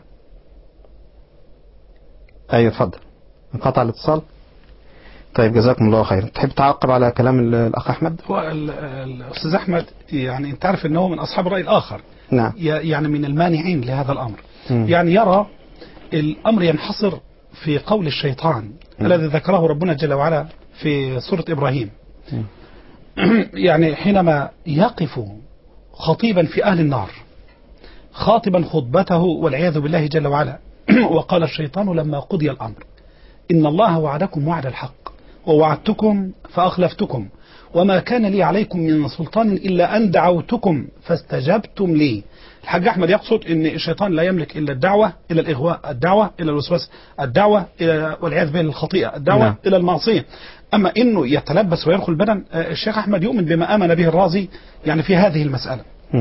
أيوة اتفضل. انقطع الاتصال. طيب جزاكم الله خير. تحب تعقب على كلام الأخ أحمد؟ هو الأستاذ أحمد يعني أنت عارف أنه من أصحاب الرأي الآخر. نعم. يعني من المانعين لهذا الأمر. يعني يرى الأمر ينحصر في قول الشيطان الذي ذكره ربنا جل وعلا في سورة إبراهيم. يعني حينما يقف خطيبا في أهل النار خاطبا خطبته والعياذ بالله جل وعلا وقال الشيطان لما قضي الأمر إن الله وعدكم وعد الحق ووعدتكم فأخلفتكم وما كان لي عليكم من سلطان إلا أن دعوتكم فاستجبتم لي. الحاج أحمد يقصد أن الشيطان لا يملك إلا الدعوة إلى الإغواء، الدعوة إلى الوسواس، الدعوة إلى والعياذ بالله الخطيئة، الدعوة إلى المعصية. أما أنه يتلبس ويدخل البدن، الشيخ أحمد يؤمن بما آمن به الرازي يعني في هذه المسألة.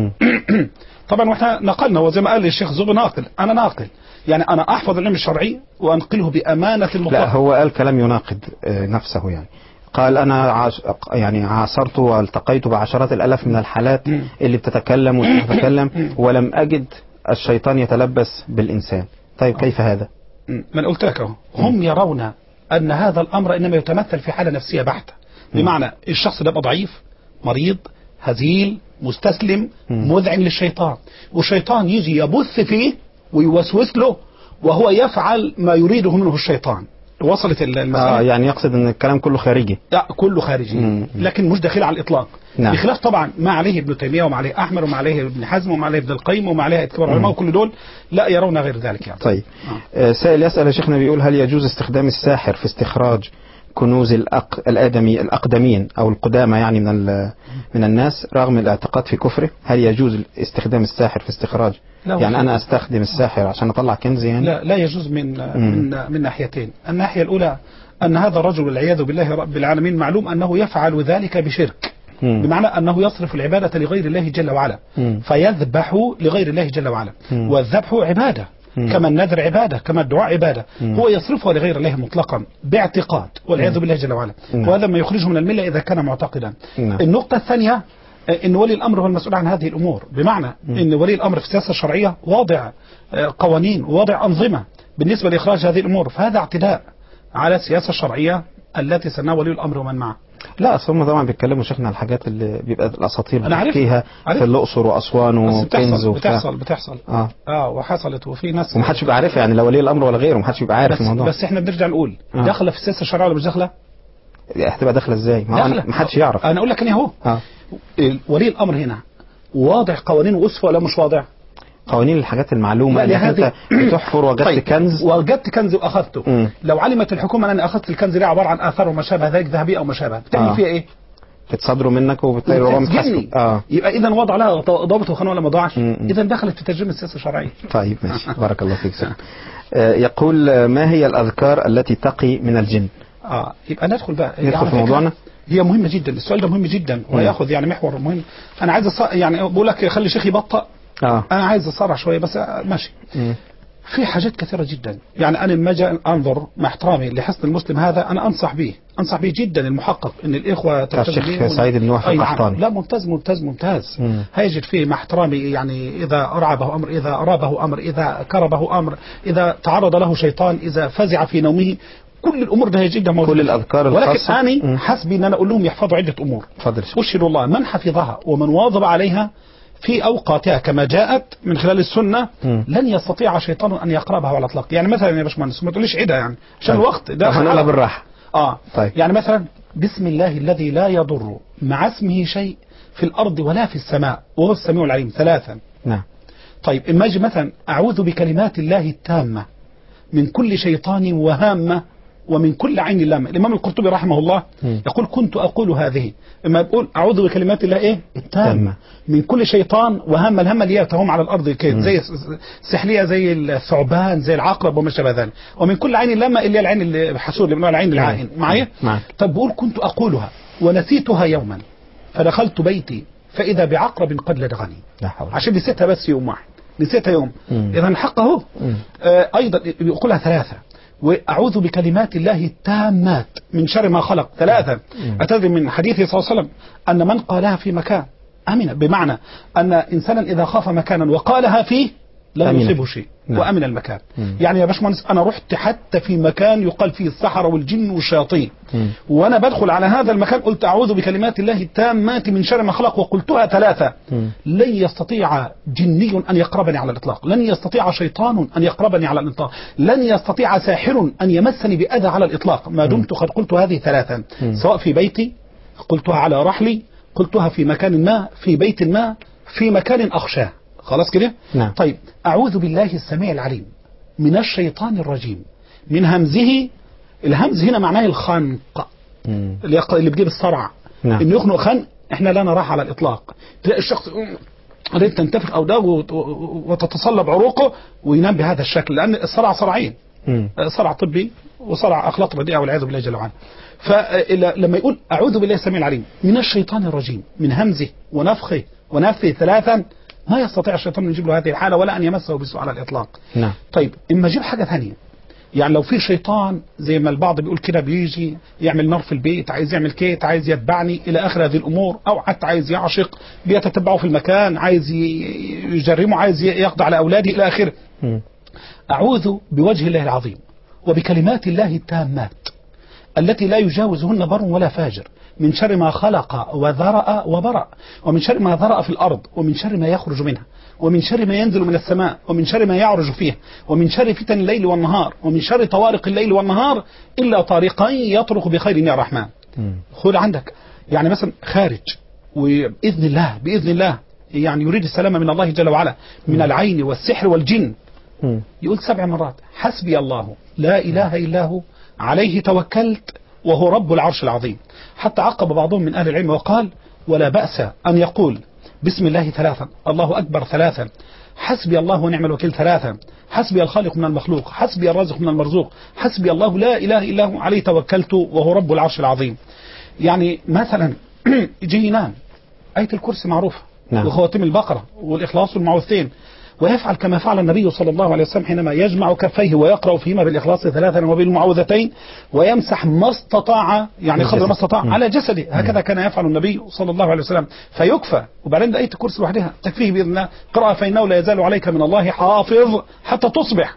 طبعا واحنا نقلنا، وزي ما قال الشيخ زوب ناقل، أنا ناقل، يعني أنا أحفظ العلم الشرعي وأنقله بأمانة المطلقة. لا، هو قال كلام يناقض نفسه، يعني قال أنا يعني عاصرت والتقيت بعشرات الآلاف من الحالات اللي بتتكلم وتتكلم ولم أجد الشيطان يتلبس بالإنسان. طيب كيف هذا؟ من قلت لك اهو، هم يرون أن هذا الأمر إنما يتمثل في حالة نفسية بحتة، بمعنى الشخص ده يبقى ضعيف، مريض، هزيل، مستسلم، مذعن للشيطان، والشيطان يجي يبث فيه ويوسوس له وهو يفعل ما يريده منه الشيطان. وصلت المسألة؟ يعني يقصد ان الكلام كله خارجي. لا، كله خارجي، لكن مش داخل على الإطلاق. نعم. بخلاف طبعا ما عليه ابن تيمية وما عليه أحمد وما عليه ابن حزم وما عليه ابن القيم وما عليه كبار العلماء، وكل دول لا يرون غير ذلك يعني. طيب سائل يسأل يا شيخنا، بيقول هل يجوز استخدام الساحر في استخراج كنوز الأقدمين أو القدامى يعني من الناس رغم الاعتقاد في كفره؟ هل يجوز استخدام الساحر في استخراج؟ يعني أنا أستخدم الساحر عشان أطلع كنز يعني؟ لا يجوز من ناحيتين. الناحية الأولى أن هذا الرجل والعياذ بالله رب العالمين معلوم أنه يفعل ذلك بشرك، بمعنى أنه يصرف العبادة لغير الله جل وعلا، فيذبح لغير الله جل وعلا، والذبح عبادة كما النذر عبادة، كما الدعاء عبادة، هو يصرفها لغير الله مطلقا باعتقاد والعياذ بالله جل وعلا، وهذا ما يخرجه من الملة إذا كان معتقدا. النقطة الثانية إن ولي الأمر هو المسؤول عن هذه الأمور، بمعنى إن ولي الأمر في السياسة الشرعية واضع قوانين وواضع أنظمة بالنسبة لإخراج هذه الأمور، فهذا اعتداء على السياسة الشرعية التي سنها ولي الأمر ومن معه. لا، أصل هم طبعا بيتكلموا شيخنا على الحاجات اللي بيبقى الأساطير بتحكيها في الأقصر وأسوان وكنز بتحصل وحصلت، وفي ناس ومحدش بيبقى عارف، يعني لا ولي الأمر ولا غيره محدش بيبقى عارف الموضوع. بس احنا بنرجع نقول داخله في السياسة الشرعية ولا مش داخله؟ هتبقى داخله ازاي؟ محدش يعرف. أنا أقول لك أنا اهو ولي الأمر هنا واضع قوانين وأسفة ولا مش واضع؟ قوانين الحاجات المعلومة اللي انت بتحفر وجدت كنز وأخذته. لو علمت الحكومة أن أخذت الكنز ده عبارة عن آثار وما شابه ذلك ذهبي أو ما شابه، بتعمل فيها إيه؟ تتصدروا منك وبالتالي هو متحاسب. يبقى إذا وضع لها ضابط وخانة ولا ما ضاعش؟ إذا دخلت في ترجمة السياسة الشرعية. طيب ماشي، بارك الله فيك سيدي. يقول ما هي الأذكار التي تقي من الجن؟ يبقى ندخل في موضوعنا. هي مهمة جدا، السؤال ده مهم جدا ويأخذ يعني محور مهم. أنا عايز يعني بقول لك خلي الشيخ يبطأ. أنا عايز أصرح شوية بس ماشي. في حاجات كثيرة جدا، يعني أنا لما أجي أنظر مع احترامي لحسن المسلم هذا أنا أنصح به جدا المحقق إن الإخوة الشيخ سعيد بن وهب القحطاني. لا، ممتاز. هيجد فيه مع احترامي، يعني إذا أرعبه أمر، إذا أرابه أمر، إذا كربه أمر، إذا تعرض له شيطان، إذا فزع في نومه، كل الأمور ده جدا موجودة، كل الأذكار الخاصة. ولكن أنا حسبي أن أنا أقول لهم يحفظوا عدة أمور. أشهد الله من حفظها ومن واظب عليها في أوقاتها كما جاءت من خلال السنة لن يستطيع شيطان أن يقربها على الإطلاق. يعني مثلا يا باشمهندس ما تقوليش عدة يعني عشان الوقت ده هنقولها بالراحة. طيب. يعني مثلا بسم الله الذي لا يضر مع اسمه شيء في الأرض ولا في السماء وهو السميع العليم 3. نعم. طيب إما أجي مثلا أعوذ بكلمات الله التامة من كل شيطان وهامة ومن كل عين لامة. الإمام القرطبي رحمه الله يقول كنت أقول هذه، إما يقول أعوذ بكلمات الله التامة من كل شيطان وهامة، الهامة اللي تهم على الأرض كده زي السحلية زي الثعبان زي العقرب وما شابه ذلك، ومن كل عين لامة اللي هي العين الحسود اللي بنقول العين العائن معايا. طب بقول كنت أقولها ونسيتها يوما فدخلت بيتي فإذا بعقرب قد لدغني، عشان نسيتها بس يوم واحد، نسيتها يوم. إذا حقه أيضا يقولها 3. وأعوذ بكلمات الله التامات من شر ما خلق 3. أتدري من حديثه صلى الله عليه وسلم أن من قالها في مكان أمن، بمعنى أن إنسانا إذا خاف مكانا وقالها فيه لا يصيبه شيء وأمن المكان. يعني يا باشمهندس أنا رحت حتى في مكان يقال فيه السحرة والجن والشياطين، وأنا بدخل على هذا المكان قلت أعوذ بكلمات الله التامات من شر ما خلق وقلتها 3. لن يستطيع جني أن يقربني على الإطلاق، لن يستطيع شيطان أن يقربني على الإطلاق، لن يستطيع ساحر أن يمسني بأذى على الإطلاق ما دمت قد قلت هذه 3، سواء في بيتي قلتها على رحلي، قلتها في مكان ما، في بيت ما، في مكان أخشاه. خلاص كده؟ نعم. طيب أعوذ بالله السميع العليم من الشيطان الرجيم من همزه. الهمز هنا معناه الخنق اللي بيجيب الصرع، نعم. انه يخنق خنق احنا لا نراه على الاطلاق. تلاقي الشخص ريت تنتفخ اوداغه وتتصلب عروقه وينام بهذا الشكل، لان الصرع صرعين، صرع طبي وصرع اخلاق رديئه والعياذ بالله جل وعلا. فلما يقول اعوذ بالله السميع العليم من الشيطان الرجيم من همزه ونفخه ونفثه 3، ما يستطيع الشيطان ان يجيب له هذه الحاله ولا ان يمسه بسوء على الاطلاق. نعم. طيب اما اجيب حاجه ثانيه، يعني لو في شيطان زي ما البعض بيقول كده بيجي يعمل نار في البيت، عايز يعمل كيت، عايز يتبعني الى اخر هذه الامور، او حتى عايز يعشق بيتتبعه في المكان، عايز يجرمه، عايز يقضي على اولاده الى اخره. اعوذ بوجه الله العظيم وبكلمات الله التامات التي لا يجاوزهن بر ولا فاجر من شر ما خلق وذرأ وبرأ، ومن شر ما ذرأ في الأرض، ومن شر ما يخرج منها، ومن شر ما ينزل من السماء، ومن شر ما يعرج فيها، ومن شر فتن الليل والنهار، ومن شر طوارق الليل والنهار إلا طارقا يطرق بخير يا رحمن. خذ عندك يعني مثلا خارج وبإذن الله بإذن الله يعني يريد السلامة من الله جل وعلا من العين والسحر والجن، يقول 7 مرات حسبي الله لا إله إلا هو عليه توكلت وهو رب العرش العظيم. حتى عقب بعضهم من أهل العلم وقال ولا بأس أن يقول بسم الله 3، الله أكبر 3، حسبي الله ونعم الوكيل 3، حسبي الخالق من المخلوق، حسبي الرازق من المرزوق، حسبي الله لا إله إلا هو عليه توكلت وهو رب العرش العظيم. يعني مثلا يجي ينام آية الكرسي معروفة، نعم. وخواتم البقرة والإخلاص والمعوذتين، ويفعل كما فعل النبي صلى الله عليه وسلم حينما يجمع كفيه ويقرأ فيهما بالإخلاص 3 وبالمعوذتين ويمسح ما استطاع يعني قدر ما استطاع على جسده، هكذا كان يفعل النبي صلى الله عليه وسلم فيكفى. وبعدين آية الكرسي لوحدها تكفيه بإذن الله، قرأ فإنه لا يزال عليك من الله حافظ حتى تصبح.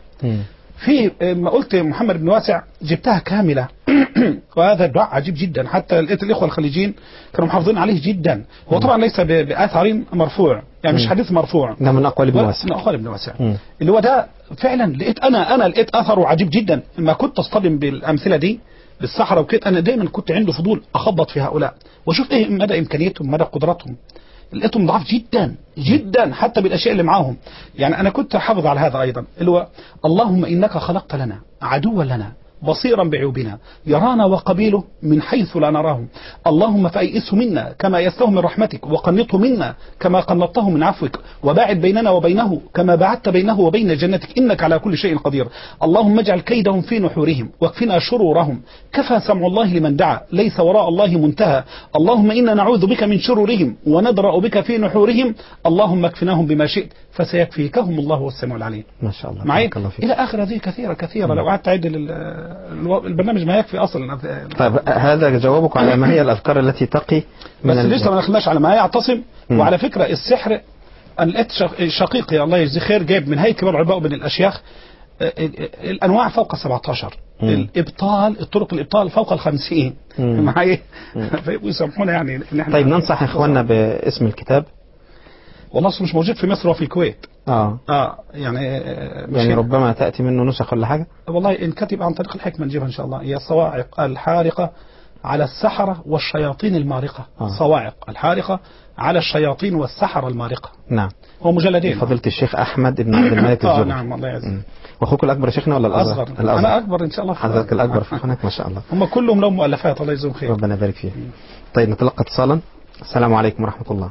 في ما قلت محمد بن واسع جبتها كاملة وهذا الدعاء عجيب جدا، حتى لقيت الإخوة الخليجيين كانوا محافظين عليه جدا. هو طبعا ليس بآثار مرفوع، يعني مش حديث مرفوع، ده من أقوال ابن واسع، من أقوال ابن واسع اللي هو ده فعلا. لقيت أنا لقيت أثره عجيب جدا. لما كنت أصطدم بالأمثلة دي بالصحراء وكده، أنا دايما كنت عنده فضول أخبط في هؤلاء وأشوف إيه مدى إمكانيتهم مدى قدراتهم. لقيتهم ضعاف جدا جدا حتى بالاشياء اللي معاهم. يعني انا كنت حافظ على هذا ايضا اللي هو اللهم انك خلقت لنا عدوا لنا بصيرا بعيوبنا يرانا وقبيله من حيث لا نراهم، اللهم فأيئسه منا كما يئسه من رحمتك، وقنطه منا كما قنطته من عفوك، وباعد بيننا وبينه كما بعدت بينه وبين جنتك إنك على كل شيء قدير. اللهم اجعل كيدهم في نحورهم واكفنا شرورهم، كفى سمع الله لمن دعا ليس وراء الله منتهى. اللهم إنا نعوذ بك من شرورهم وندرأ بك في نحورهم، اللهم اكفناهم بما شئت فسيكفيكهم الله والسميع العليم. ما شاء الله معي إلى آخر هذه كثيرة لو قعدت أعد البرنامج ما يكفي أصلا. طيب هذا جوابك على ما هي الأذكار التي تقي بس لسه ما دخلناش على ما يعتصم. وعلى فكرة السحر أنا لقيت شقيقي الله يجزيه خير جايب من هيئة كبار العلماء وبين الأشياخ الأنواع فوق 17، الإبطال الطرق الإبطال فوق 50 معي ويسامحونا يعني إن احنا. طيب ننصح إخواننا باسم الكتاب. والله مش موجود في مصر وفي الكويت. يعني ربما تأتي منه نسخ ولا حاجة. والله إن كتب عن طريق الحكمة نجيبها إن شاء الله. هي الصواعق الحارقة على السحرة والشياطين المارقة. صواعق الحارقة على الشياطين والسحرة المارقة. نعم. هو مجلدين. فضيلة الشيخ أحمد بن عبد الملك الزهري. نعم الله يعزك. وأخوك الأكبر شيخنا ولا الأصغر؟ أنا أكبر إن شاء الله. حضرتك الأكبر في هناك ما شاء الله. هم كلهم لهم مؤلفات الله يجزيهم خير. ربنا يبارك فيه. طيب نتلقى اتصالا. السلام عليكم ورحمة الله.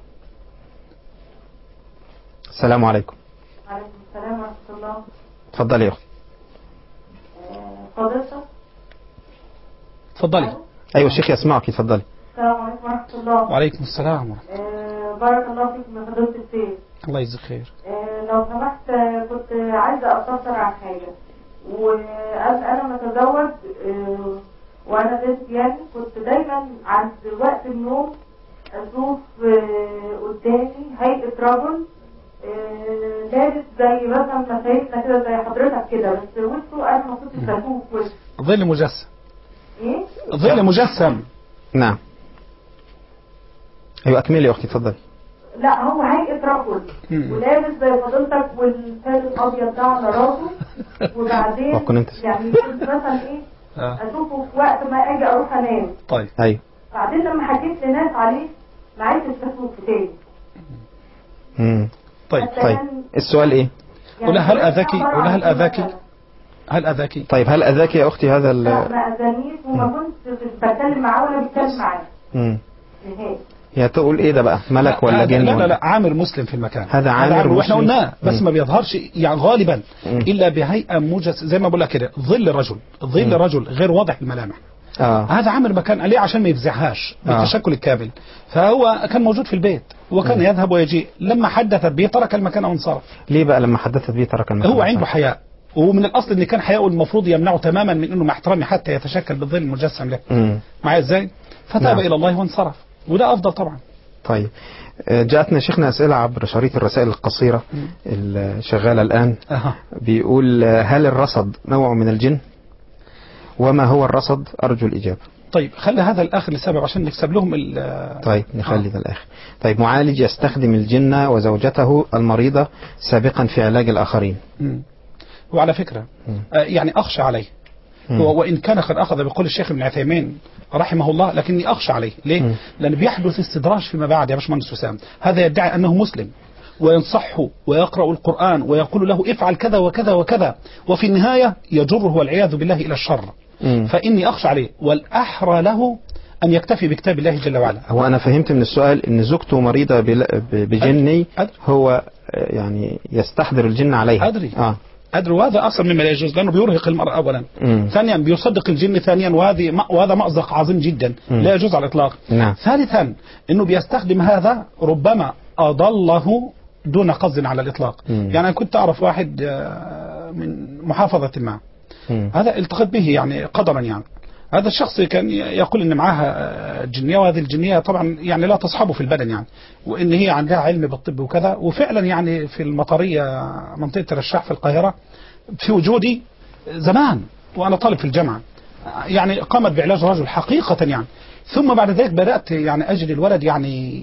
السلام عليكم. وعليكم السلام ورحمة الله. اتفضلي يا أختي. فضيلتك. اتفضلي. أيوة الشيخ يسمعك اتفضلي. السلام عليكم ورحمة الله. وعليكم السلام ورحمة الله. بارك الله فيكم يا فضيلة الشيخ. الله يجزيك خير. لو سمحت كنت عايزة أستفسر عن حاجة. وأنا متزوج وأنا بنت يعني كنت دايما عند وقت النوم أشوف قدامي هيئة رجل لابس زي مثلا مشايخنا كده زي حضرتك كده، بس وشه انا ما كنتش بشوف وشه. ظل مجسم. ايه؟ ظل مجسم. نعم. ايوه اكملي يا اختي اتفضلي. لا هو هيئة رجل ولابس زي فضيلتك والفارس الابيض ده على راسه وبعدين يعني كنت مثلا ايه اشوفه في وقت ما اجي اروح انام. طيب. ايوه. بعدين لما حكيت لناس عليه ما عرفتش اشوفه تاني. طيب السؤال ايه؟ ولا هل أذاكي؟ طيب هل أذاكي يا أختي هذا لا ما أذانيش وما كنتش بتكلم معاه ولا بيتكلم معاه. نهائي. يا تقول ايه ده بقى، ملك ولا جن؟ لا عامر مسلم في المكان. هذا عامر واحنا قلناه بس ما بيظهرش يعني غالبا الا بهيئه موجز زي ما بقول لك كده، ظل رجل غير واضح الملامح. هذا عامر مكان ليه؟ عشان ما يفزعهاش بالتشكل الكامل. فهو كان موجود في البيت وكان يذهب ويجي. لما حدثت به ترك المكان وانصرف. ليه بقى لما حدثت به ترك المكان؟ هو عنده حياء، ومن الاصل ان كان حياءه المفروض يمنعه تماما من انه مع احترامه حتى يتشكل بالظل المجسم له. معايا ازاي؟ فتاب الى الله وانصرف، وده افضل طبعا. طيب جاءتنا شيخنا أسئلة عبر شريط الرسائل القصيرة الشغالة الآن. بيقول هل الرصد نوع من الجن؟ وما هو الرصد؟ أرجو الإجابة. طيب خلي هذا الآخر لسبب عشان نكسب لهم طيب نخلي ده الآخر. طيب معالج يستخدم الجن وزوجته المريضة سابقا في علاج الآخرين. وعلى فكرة يعني أخشى عليه، وإن كان قد أخذ بقول الشيخ ابن عثيمين رحمه الله، لكني أخشى عليه. ليه؟ لأن بيحدث استدراج فيما بعد يا باشمهندس وسام. هذا يدعي أنه مسلم وينصحه ويقرأ القرآن ويقول له افعل كذا وكذا وكذا، وفي النهاية يجره والعياذ بالله إلى الشر. فإني أخشى عليه، والأحرى له أن يكتفي بكتاب الله جل وعلا. هو أنا فهمت من السؤال أن زوجته مريضة بجني، هو يعني يستحضر الجن عليها. أدري، وهذا أصلا مما لا يجوز لأنه بيرهق المرأة أولا. ثانيا بيصدق الجن ثانيا، وهذا مأزق عظيم جدا لا يجوز على الإطلاق. ثالثا أنه بيستخدم هذا ربما أضله دون قصد على الإطلاق. يعني أنا كنت أعرف واحد من محافظة ما، هذا التقيت به يعني قدرا. يعني هذا الشخص كان يقول ان معها جنيه، وهذه الجنيه طبعا يعني لا تصحبه في البدن يعني، وان هي عندها علم بالطب وكذا. وفعلا يعني في المطريه منطقه الرشاح في القاهره في وجودي زمان وانا طالب في الجامعه، يعني قامت بعلاج رجل حقيقه يعني. ثم بعد ذلك بدات يعني اجد الولد يعني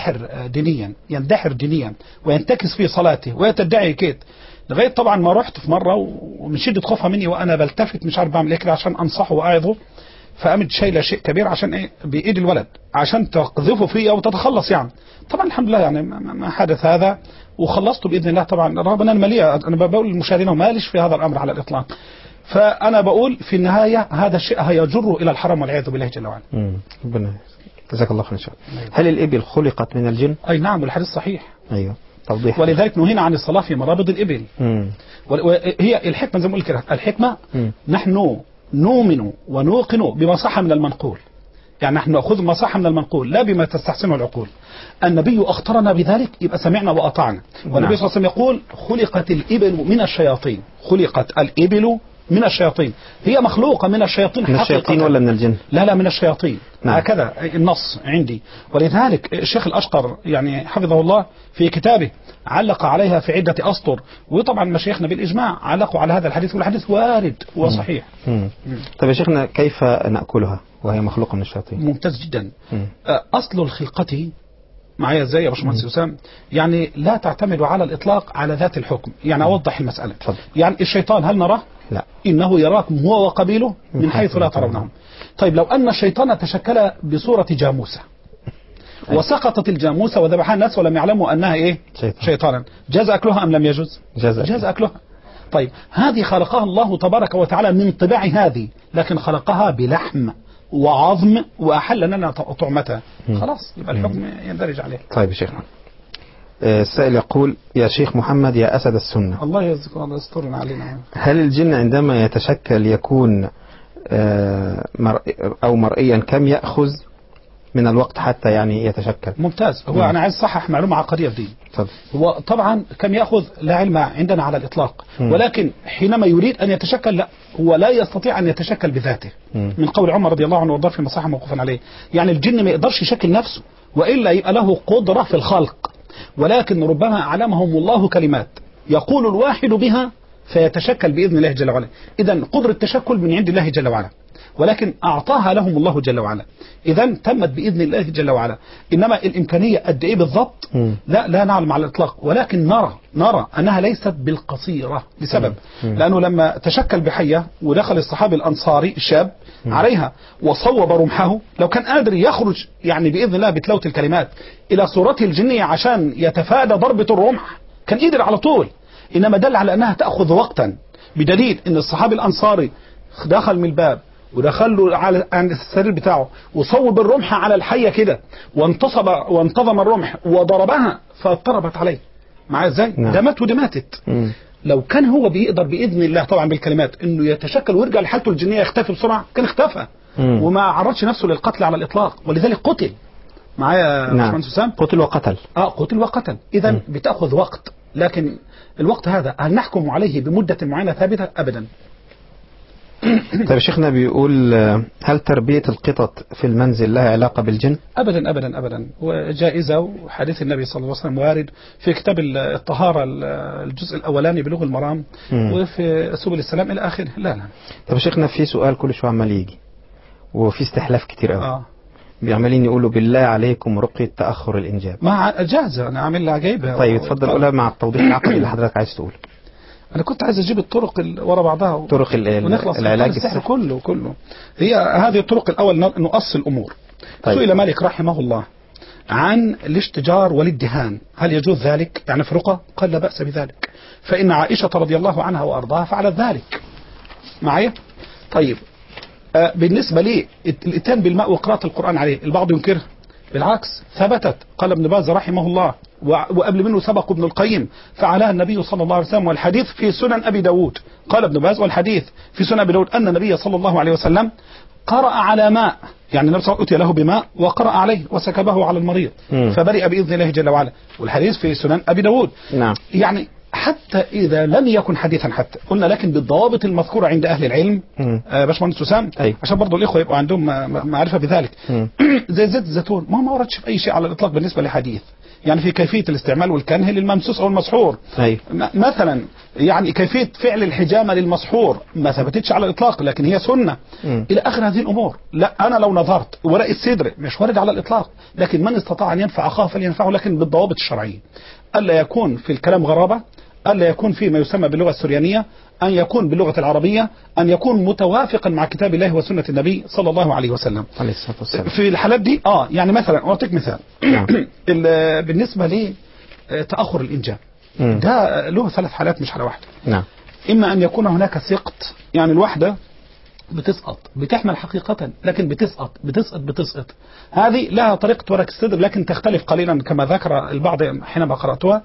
يندحر دينيا وينتكس في صلاته ويتدعي كيد، لغايه طبعا ما رحت في مره ومن شده خوفها مني وانا بلتفت مش عارف بعمل ايه كده عشان انصحه واعظه، فقامت شايله شيء كبير عشان ايه بايد الولد عشان تقذفه فيه او تتخلص يعني. طبعا الحمد لله يعني ما حدث هذا وخلصته باذن الله. طبعا رغم ان انا بقول للمشاهدين ماليش في هذا الامر على الاطلاق، فانا بقول في النهايه هذا الشيء هيجره الى الحرام والعياذ بالله جل وعلا. ربنا جزاك الله خير ان شاء الله. هل الابل خلقت من الجن؟ اي نعم، والحديث صحيح. ايوه توضيح. ولذلك نهينا عن الصلاه في مرابض الابل. وهي الحكمه زي ما بقول كده، الحكمه نحن نؤمن ونوقن بما صح من المنقول، يعني نحن ناخذ ما صح من المنقول لا بما تستحسنه العقول. النبي اخطرنا بذلك، يبقى سمعنا واطعنا. والنبي صلى الله عليه وسلم يقول خلقت الابل من الشياطين، خلقت الابل من الشياطين، هي مخلوقة من الشياطين. من الشياطين ولا من الجن؟ لا من الشياطين. هكذا النص عندي. ولذلك الشيخ الأشقر يعني حفظه الله في كتابه علق عليها في عدة أسطر، وطبعا مشايخنا بالإجماع علقوا على هذا الحديث، والحديث وارد وصحيح. طيب يا شيخنا كيف نأكلها وهي مخلوقة من الشياطين؟ ممتاز جدا. أصل الخلقة معايا ازاي يا باشمهندس وسام؟ يعني لا تعتمد على الإطلاق على ذات الحكم. يعني أوضح المسألة. يعني الشيطان هل نراه؟ لا. إنه يراكم هو وقبيله من حيث لا ترونهم. طيب لو أن الشيطان تشكل بصورة جاموسة وسقطت الجاموسة وذبحها الناس ولم يعلموا أنها إيه؟ شيطانا، جاز أكلها أم لم يجوز؟ جاز أكلها. طيب هذه خلقها الله تبارك وتعالى من طباع هذه، لكن خلقها بلحم وعظم وأحل لنا طعمتها، خلاص يبقى الحكم يندرج عليه. طيب يا شيخنا السائل يقول يا شيخ محمد يا أسد السنة، الله يسترنا علينا، هل الجن عندما يتشكل يكون أو مرئيا كم يأخذ من الوقت حتى يعني يتشكل؟ ممتاز. هو أنا عايز صحح معلومة عقدية في دي. هو طبعا كم يأخذ لا علم عندنا على الإطلاق، ولكن حينما يريد أن يتشكل لا، هو لا يستطيع أن يتشكل بذاته، من قول عمر رضي الله عنه وارضاه في المصاحف موقوفا عليه. يعني الجن ما يقدرش يشكل نفسه وإلا يبقى له قدرة في الخلق، ولكن ربما علمهم الله كلمات يقول الواحد بها فيتشكل بإذن الله جل وعلا. إذن قدرة التشكل من عند الله جل وعلا، ولكن أعطاها لهم الله جل وعلا، إذن تمت بإذن الله جل وعلا. إنما الإمكانية قد إيه بالضبط لا نعلم على الإطلاق، ولكن نرى أنها ليست بالقصيرة لسبب، لأنه لما تشكل بحية ودخل الصحابي الأنصاري الشاب عليها وصوب رمحه، لو كان قادر يخرج يعني بإذن الله بتلاوة الكلمات إلى صورته الجنية عشان يتفادى ضربة الرمح كان قدر على طول. إنما دل على أنها تأخذ وقتا، بدليل أن الصحابي الأنصاري دخل من الباب ودخل له على عند السرير بتاعه وصوب الرمح على الحية كده وانتظم الرمح وضربها فاضطربت عليه، معايا ازاي؟ نعم. ده مات ودي ماتت. لو كان هو بيقدر بإذن الله طبعا بالكلمات انه يتشكل ويرجع لحالته الجنية يختفي بسرعة كان اختفى وما عرضش نفسه للقتل على الإطلاق، ولذلك قتل. معايا نعم. قتل وقتل. قتل وقتل. إذا بتأخذ وقت، لكن الوقت هذا هل نحكم عليه بمدة معينة ثابتة؟ أبدا. طيب شيخنا بيقول هل تربية القطط في المنزل لها علاقة بالجن؟ أبدا أبدا أبدا، وجائزة، وحديث النبي صلى الله عليه وسلم وارد في كتاب الطهارة الجزء الأولاني بلوغ المرام وفي سبل السلام إلى آخره. لا. طيب شيخنا في سؤال كل شوية عمال يجي وفي استحلاف كتير قوي. بيعملين يقولوا بالله عليكم رقية تأخر الإنجاب. ما جاهزة، أنا عامل لها جايبها. طيب اتفضل قولها مع التوضيح العقلي اللي حضرتك عايز تقوله. أنا كنت عايز أجيب الطرق ورا بعضها، طرق العلاج السحر كله. هي هذه الطرق الأول نقص الأمور. طيب. سئل مالك رحمه الله عن الاشتجار والادهان، هل يجوز ذلك يعني في رقى؟ قال لا بأس بذلك، فإن عائشة رضي الله عنها وأرضاها فعلت ذلك. معايا؟ طيب بالنسبة لي الاتيان بالماء وقراءة القرآن عليه البعض ينكره، بالعكس ثبتت، قال ابن باز رحمه الله وقبل منه سبق ابن القيم فعلها النبي صلى الله عليه وسلم، والحديث في سنن أبي داود. قال ابن باز والحديث في سنن أبي داود أن النبي صلى الله عليه وسلم قرأ على ماء، يعني النبي صلى الله عليه وسلم أتي له بماء وقرأ عليه وسكبه على المريض فبرئ بإذن الله جل وعلا، والحديث في سنن أبي داود. نعم. يعني حتى إذا لم يكن حديثا حتى قلنا لكن بالضوابط المذكورة عند أهل العلم. باشمهندس وسام عشان برضه الإخوة يبقوا عندهم معرفة بذلك. زي زيت الزيتون ما وردش في أي شيء على الإطلاق بالنسبة لحديث، يعني في كيفية الاستعمال والكنه للممسوس أو المسحور. مثلا يعني كيفية فعل الحجامة للمسحور ما ثبتتش على الإطلاق لكن هي سنة إلى آخر هذه الأمور. لا أنا لو نظرت ورق الصدر مش وارد على الإطلاق، لكن من استطاع أن ينفع أخاه فلينفعه، لكن بالضوابط الشرعية، ألا يكون في الكلام غرابة، ألا يكون في ما يسمى باللغة السريانية، أن يكون باللغة العربية، أن يكون متوافقا مع كتاب الله وسنة النبي صلى الله عليه وسلم. في الحالات دي يعني مثلا أعطيك مثال. بالنسبة لي تأخر الإنجاب ده له 3 حالات مش حالة واحدة. نعم. إما أن يكون هناك سقط، يعني الواحدة بتسقط، بتحمل حقيقة لكن بتسقط. هذه لها طريقة ورق الصدر لكن تختلف قليلا كما ذكر البعض حينما قرأتها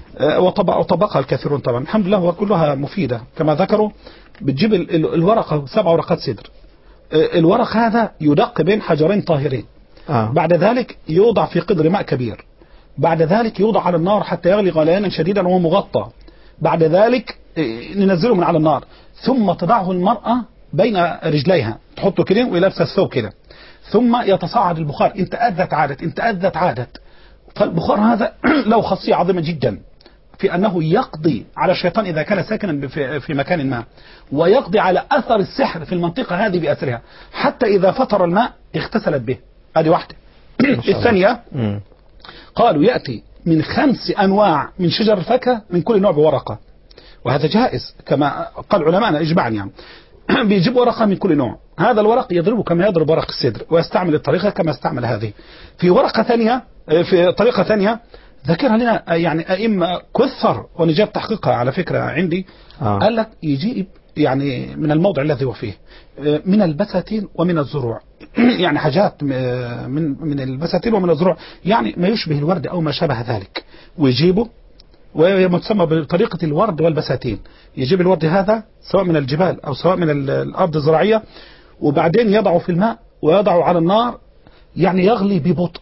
وطبقها الكثيرون طبعا الحمد لله وكلها مفيدة كما ذكروا. بتجيب الورقة 7 ورقات صدر، الورق هذا يدق بين حجرين طاهرين. بعد ذلك يوضع في قدر ماء كبير، بعد ذلك يوضع على النار حتى يغلي غليانا شديدا وهو مغطى، بعد ذلك ننزله من على النار ثم تضعه المرأة بين رجليها، تحطه كده ويلبس الثوب كده، ثم يتصاعد البخار. انت أذت عادت. فالبخار هذا له خاصية عظيمة جدا في أنه يقضي على الشيطان إذا كان ساكنا في مكان ما، ويقضي على أثر السحر في المنطقة هذه بأثرها، حتى إذا فطر الماء اغتسلت به. هذه واحدة. الثانية قالوا يأتي من 5 أنواع من شجر الفاكهة من كل نوع بورقة، وهذا جائز كما قال علماءنا إجماعا، يعني بيجيب ورقة من كل نوع، هذا الورق يضربه كما يضرب ورق الصدر ويستعمل الطريقة كما استعمل هذه. في ورقة ثانية، في طريقة ثانية ذكرها لنا يعني أئمة كثر ونجاب تحقيقها على فكرة عندي. قال لك يجيب يعني من الموضع الذي هو فيه من البساتين ومن الزروع يعني حاجات من البساتين ومن الزروع، يعني ما يشبه الورد أو ما شابه ذلك، ويجيبه ويسمى بطريقة الورد والبساتين. يجيب الورد هذا سواء من الجبال أو سواء من الأرض الزراعية، وبعدين يضعه في الماء ويضعه على النار، يعني يغلي ببطء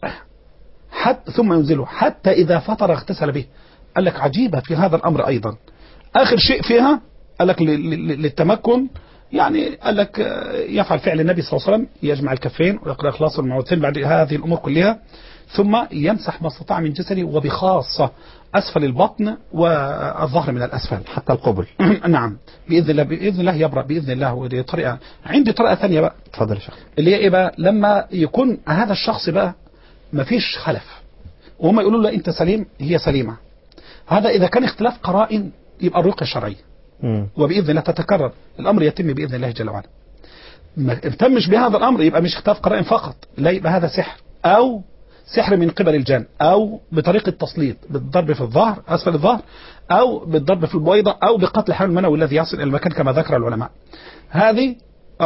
ثم ينزله حتى إذا فطر اغتسل به. قال لك عجيبة في هذا الأمر أيضا. آخر شيء فيها قال لك للتمكن، يعني قال لك يفعل فعل النبي صلى الله عليه وسلم، يجمع الكفين ويقرأ إخلاص المعوذتين بعد هذه الأمور كلها، ثم يمسح ما استطاع من جسده وبخاصة أسفل البطن والظهر من الأسفل حتى القبل. نعم بإذن الله يبرأ بإذن الله. ودي طريقة. عندي طريقة ثانية بقى، تفضل يا شيخ، اللي هي إيه بقى؟ لما يكون هذا الشخص بقى ما فيش خلف وهم يقولوا له أنت سليم هي سليمة، هذا إذا كان اختلاف قرائن يبقى الرقية الشرعية وبإذن الله تتكرر الأمر يتم بإذن الله جل وعلا. ما تمش بهذا الأمر يبقى مش اختلاف قرائن فقط، لا يبقى هذا سحر، أو سحر من قبل الجن، أو بطريقة تسليط بالضرب في الظهر أسفل الظهر، أو بالضرب في البويضة، أو بقتل الحيوان المنوي الذي يصل إلى المكان كما ذكر العلماء. هذه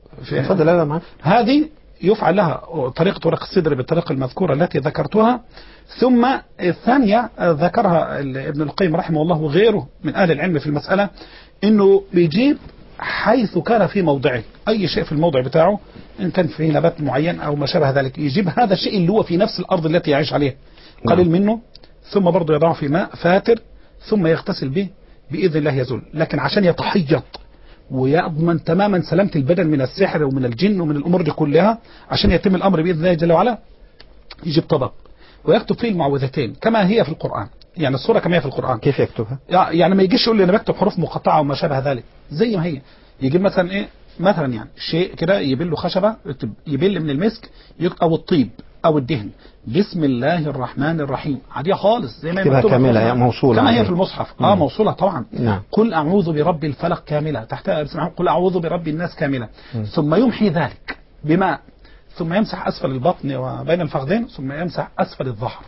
اتفضل. انا معاك. هذه يفعل لها طريقة ورق الصدر بالطريقة المذكورة التي ذكرتها. ثم الثانية ذكرها ابن القيم رحمه الله وغيره من أهل العلم في المسألة، إنه بيجيب حيث كان في موضعه أي شيء في الموضع بتاعه، إن كان فيه نبات معين أو ما شابه ذلك، يجيب هذا الشيء اللي هو في نفس الأرض التي يعيش عليها قليل منه، ثم برضه يضعه في ماء فاتر ثم يغتسل به بإذن الله يزول. لكن عشان يتحيط ويضمن تماما سلامة البدن من السحر ومن الجن ومن الأمور دي كلها، عشان يتم الأمر بإذن الله جل وعلا، يجيب طبق ويكتب فيه المعوذتين كما هي في القرآن، يعني الصورة كما هي في القرآن. كيف يكتبها؟ يعني ما يجيش يقول لي أنا بكتب حروف مقطعة وما شابه ذلك، زي ما هي. يجيب مثلا إيه، مثلا يعني شيء كده يبل له خشبة، يبل من المسك أو الطيب أو الدهن، بسم الله الرحمن الرحيم، عادية خالص زي ما هي مكتوبة كاملة، يعني موصولة كما هي في المصحف. موصولة طبعا. نعم. قل أعوذ برب الفلق كاملة، تحتها قل أعوذ برب الناس كاملة. ثم يمحي ذلك بماء، ثم يمسح أسفل البطن وبين الفخذين، ثم يمسح أسفل الظهر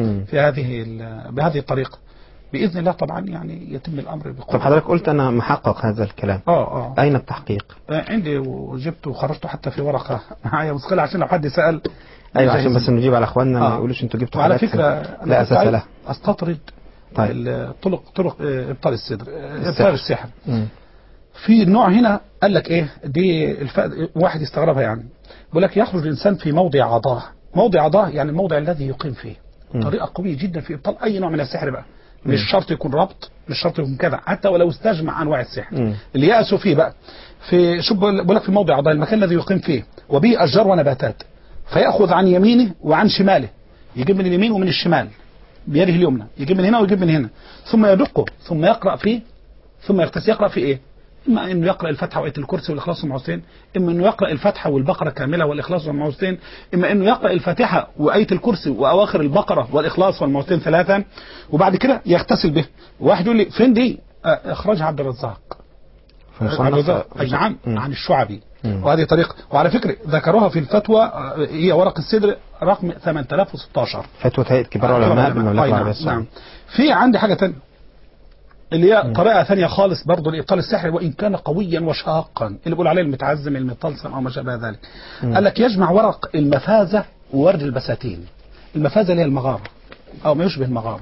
بهذه الطريقة بإذن الله. طبعا يعني يتم الأمر بقوة. طب حضرتك قلت أنا محقق هذا الكلام. أين التحقيق؟ عندي وجبته وخرجته حتى في ورقة معايا مثقلة عشان لو حد سأل. أيوة عشان بس نجيب على أخواننا ما يقولوش أنتوا جبتوا على فكرة لا أساس لها. أستطرد طيب. طرق إبطال إبطال السحر. في نوع هنا قال لك إيه دي واحد يستغربها، يعني بيقول لك يخرج الإنسان في موضع عضاه. موضع عضاه يعني الموضع الذي يقيم فيه. طريقة قوية جدا في إبطال أي نوع من السحر بقى. مش شرط يكون ربط، مش شرط يكون كذا، حتى ولو استجمع أنواع السحر. اللي يأسوا فيه بقى في شو بقول لك في موضع عضاه، المكان الذي يقيم فيه، وبه أشجار ونباتات، فيأخذ عن يمينه وعن شماله، يجيب من اليمين ومن الشمال بيده اليمنى، يجيب من هنا ويجيب من هنا، ثم يدقه، ثم يقرأ فيه، ثم يغتسل. يقرأ فيه إيه؟ إما إنه يقرأ الفاتحة وآية الكرسي والإخلاص والمعوذتين، إما إنه يقرأ الفاتحة والبقرة كاملة والإخلاص والمعوذتين، إما إنه يقرأ الفاتحة وآية الكرسي وأواخر البقرة والإخلاص والمعوذتين 3، وبعد كده يغتسل به. واحد يقول لي فين دي؟ إخراجها عبد الرزاق. أي نعم، عن الشعبي. وهذه طريقة، وعلى فكرة ذكروها في الفتوى، هي ورق الصدر رقم 8016، فتوى هيئة كبار العلماء بالمملكة العربية السعودية. نعم. في عندي حاجة ثانية اللي هي طريقة ثانية خالص برضه لإبطال السحر، وإن كان قويا وشاقا، اللي بيقول عليه المتعزم المطلسم أو ما شابه ذلك. قال لك يجمع ورق المفازة وورد البساتين. المفازة اللي هي المغارة أو ما يشبه المغارة،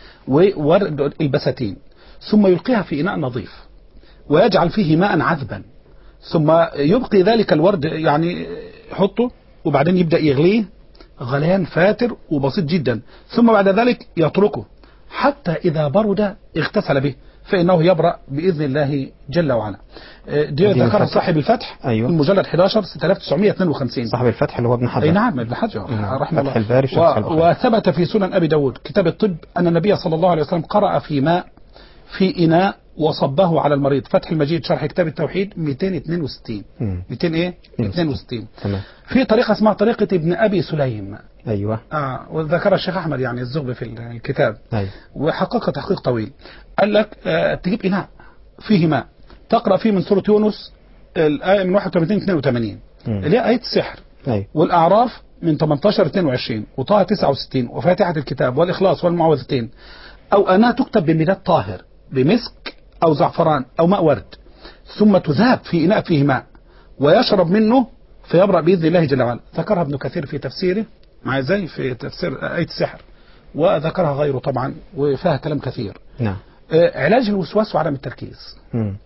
وورد البساتين، ثم يلقيها في إناء نظيف ويجعل فيه ماء عذبا، ثم يبقي ذلك الورد، يعني يحطه وبعدين يبدأ يغليه غليان فاتر وبسيط جدا، ثم بعد ذلك يتركه حتى إذا برد اغتسل به، فإنه يبرأ بإذن الله جل وعلا. دي ذكرها صاحب الفتح. أيوة. المجلد 11 6952. صاحب الفتح اللي هو ابن حجر. أي نعم ابن حجر رحمه الله. الباري. وثبت في سنن أبي داود كتاب الطب أن النبي صلى الله عليه وسلم قرأ في ماء في إناء وصبه على المريض. فتح المجيد شرح كتاب التوحيد 262. 200 ايه 62. تمام. في طريقة اسمها طريقة ابن أبي سليم. أيوة. وذكر الشيخ أحمد يعني الزغبي في الكتاب. أيوة. وحقق تحقيق طويل. قال لك تجيب إناء فيه ماء، تقرأ فيه من سورة يونس الآية من 81 82 اللي هي آية السحر. أيوة. والأعراف من 18 22 وطه 69 وفاتحة الكتاب والإخلاص والمعوذتين، أو أنها تكتب بمداد طاهر بمسك أو زعفران أو ماء ورد، ثم تذاب في إناء فيه ماء ويشرب منه فيبرأ بإذن الله جل وعلا. ذكرها ابن كثير في تفسيره مع زي في تفسير آية السحر، وذكرها غيره طبعا وفيها كلام كثير. نعم. علاج الوسواس وعدم التركيز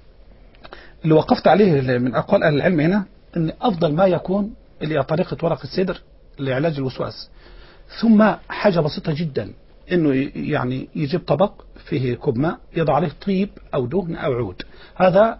اللي وقفت عليه من أقوال أهل العلم هنا، أن أفضل ما يكون اللي هي طريقة ورق الصدر لعلاج الوسواس. ثم حاجة بسيطة جدا، انه يعني يجيب طبق فيه كوب ماء يضع عليه طيب او دهن او عود، هذا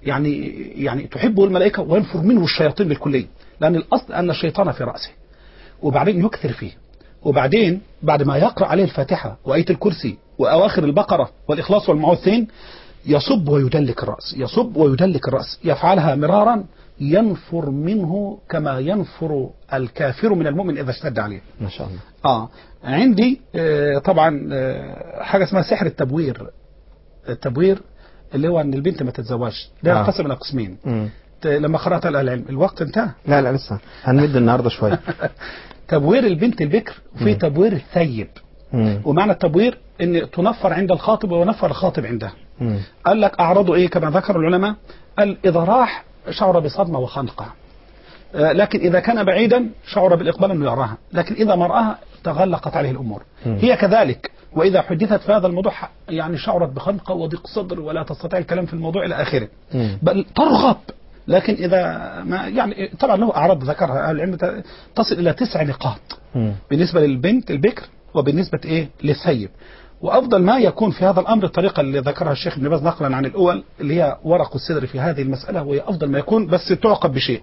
يعني تحبه الملائكة وينفر منه الشياطين بالكلية، لأن الأصل أن الشيطان في رأسه. وبعدين يكثر فيه، وبعدين بعد ما يقرأ عليه الفاتحة وآية الكرسي وأواخر البقرة والإخلاص والمعوذتين يصب ويدلك الرأس، يصب ويدلك الرأس، يفعلها مرارا ينفر منه كما ينفر الكافر من المؤمن إذا اشتد عليه. ما شاء الله. عندي طبعا حاجة اسمها سحر التبوير. التبوير اللي هو أن البنت ما تتزوجش، ده ينقسم إلى قسمين. لما قرأت العلم الوقت انتهى. لا لسه هنمد النهارده شوية. تبوير البنت البكر وفي تبوير الثيب. ومعنى التبوير ان تنفر عند الخاطب وينفر الخاطب عندها. قال لك اعرضوا ايه كما ذكر العلماء، قال اذا راح شعر بصدمة وخنقة، لكن إذا كان بعيدا شعر بالإقبال أنه يراها، لكن إذا ما رآها تغلقت عليه الأمور. هي كذلك، وإذا حدثت في هذا الموضوع يعني شعرت بخنقة وضيق صدر ولا تستطيع الكلام في الموضوع إلى آخره، بل ترغب. لكن إذا ما يعني طبعا له أعراض ذكرها أهل العلم تصل إلى 9 نقاط بالنسبة للبنت البكر وبالنسبة للثيب. وأفضل ما يكون في هذا الأمر الطريقة اللي ذكرها الشيخ ابن باز نقلا عن الأول اللي هي ورق السدر في هذه المسألة، وهي أفضل ما يكون، بس تعقب بشيء.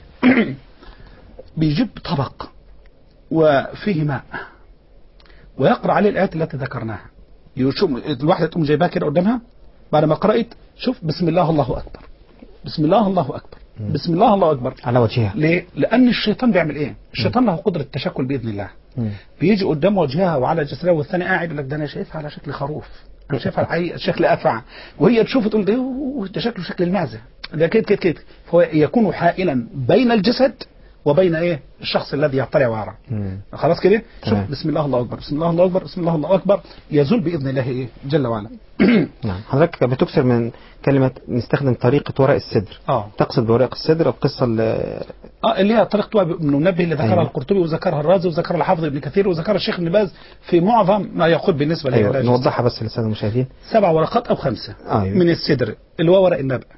بيجيب طبق وفيه ماء ويقرأ عليه الآيات التي ذكرناها. يشوف الواحدة تقوم جايبها كده قدامها بعد ما قرأت، شوف بسم الله الله أكبر، بسم الله الله أكبر، بسم الله الله أكبر على وجهها. ليه؟ لأن الشيطان بيعمل إيه؟ الشيطان له قدرة التشكل بإذن الله. بيجي قدام وجهها وعلى جسدها، والثاني قاعد يقول لك ده أنا شايفها على شكل خروف، أنا شايفها على شكل أفعى، وهي تشوف تقول ده شكله شكل المعزة، ده كده. فهو يكون حائلا بين الجسد وبين الشخص الذي يطلع ويرى. خلاص كده. شوف بسم الله الله اكبر، بسم الله الله اكبر، بسم الله الله اكبر، يزول باذن الله جل وعلا. نعم. حضرتك بتكثر من كلمه نستخدم طريقه ورق الصدر. تقصد بورق الصدر القصه اللي هي طريقه ابن منبه اللي ذكرها القرطبي وذكرها الرازي وذكرها الحافظ ابن كثير وذكرها الشيخ ابن باز في معظم ما يقول بالنسبه له. نوضحها بس للساده المشاهدين. 7 ورقات او 5 من الصدر اللي هو ورق النبأ.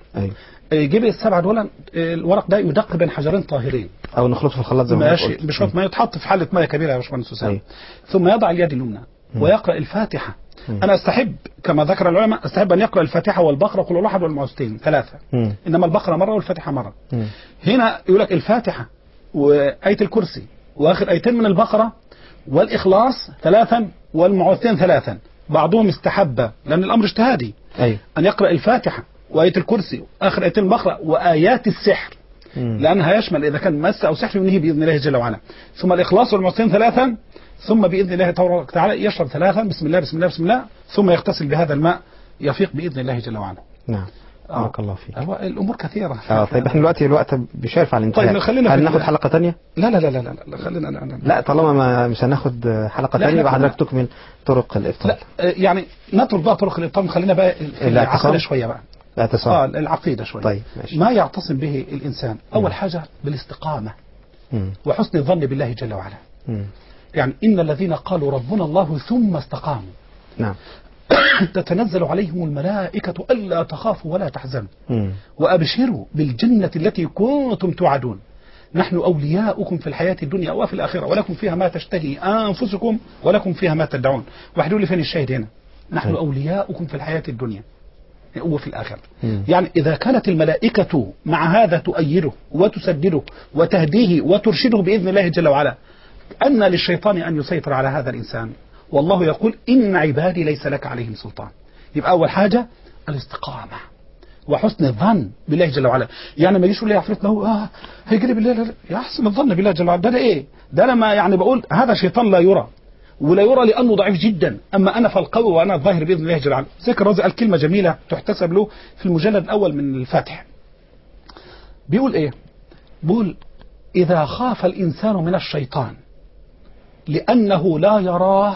يجيب ال7 دول، الورق ده يدق بين حجرين طاهرين او نخلطه في الخلاط زي ما قلت بشويه ما يتحط في حاله ميه كبيره يا باشمهندس اسامه، ثم يضع اليد اليمنى ويقرا الفاتحه. انا استحب كما ذكر العلماء استحب ان يقرا الفاتحه والبقره قل الله احد والمعوذتين 3، انما البقره مره والفاتحه مره. هنا يقول لك الفاتحه وايه الكرسي واخر ايتين من البقره والاخلاص 3 والمعوذتين 3. بعضهم استحب لان الامر اجتهادي ان يقرا الفاتحه وآية الكرسي آخر آيتين البقرة وآيات السحر، لأنها يشمل إذا كان مس أو سحر ينهي بإذن الله جل وعلا، ثم الإخلاص والمعوذتين 3، ثم بإذن الله تبارك وتعالى يشرب 3 بسم الله بسم الله بسم الله، ثم يغتسل بهذا الماء يفيق بإذن الله جل وعلا. نعم. بارك الله فيك. الأمور كثيرة. طيب احنا دلوقتي الوقت بيشارف على الانتهاء. طيب خلينا هل ناخد حلقة تانية؟ لا خلينا لا طالما مش هناخد حلقة تانية يبقى حضرتك تكمل طرق الإفطار. لا يعني نترك بقى طرق الإفطار، خلينا بقى العقيدة شوية بقى. العقيدة شوية. طيب ماشي. ما يعتصم به الإنسان أول حاجة بالاستقامة وحسن الظن بالله جل وعلا. يعني إن الذين قالوا ربنا الله ثم استقاموا نعم تتنزل عليهم الملائكة ألا تخافوا ولا تحزنوا وأبشروا بالجنة التي كنتم توعدون نحن أولياؤكم في الحياة الدنيا وفي الآخرة ولكم فيها ما تشتهي أنفسكم ولكم فيها ما تدعون. واحد يقول لي فين الشاهد هنا؟ نحن أولياؤكم في الحياة الدنيا وفي الآخرة. يعني إذا كانت الملائكة مع هذا تؤيده وتسدده وتهديه وترشده بإذن الله جل وعلا، أن للشيطان أن يسيطر على هذا الإنسان؟ والله يقول إن عبادي ليس لك عليهم سلطان. يبقى أول حاجة الاستقامة وحسن الظن بالله جل وعلا. يعني ما يجيش يقول لي يا عفريت له هيجري بالله، يا أحسن الظن بالله جل وعلا. ده إيه؟ ده لما يعني بقول هذا شيطان لا يرى ولا يرى لأنه ضعيف جدا، أما أنا فالقوي وأنا الظاهر بإذن الله جل وعلا. ذكر الرازي قال كلمة جميلة تحتسب له في المجلد الأول من الفاتح. بيقول إيه؟ بيقول إذا خاف الإنسان من الشيطان لأنه لا يراه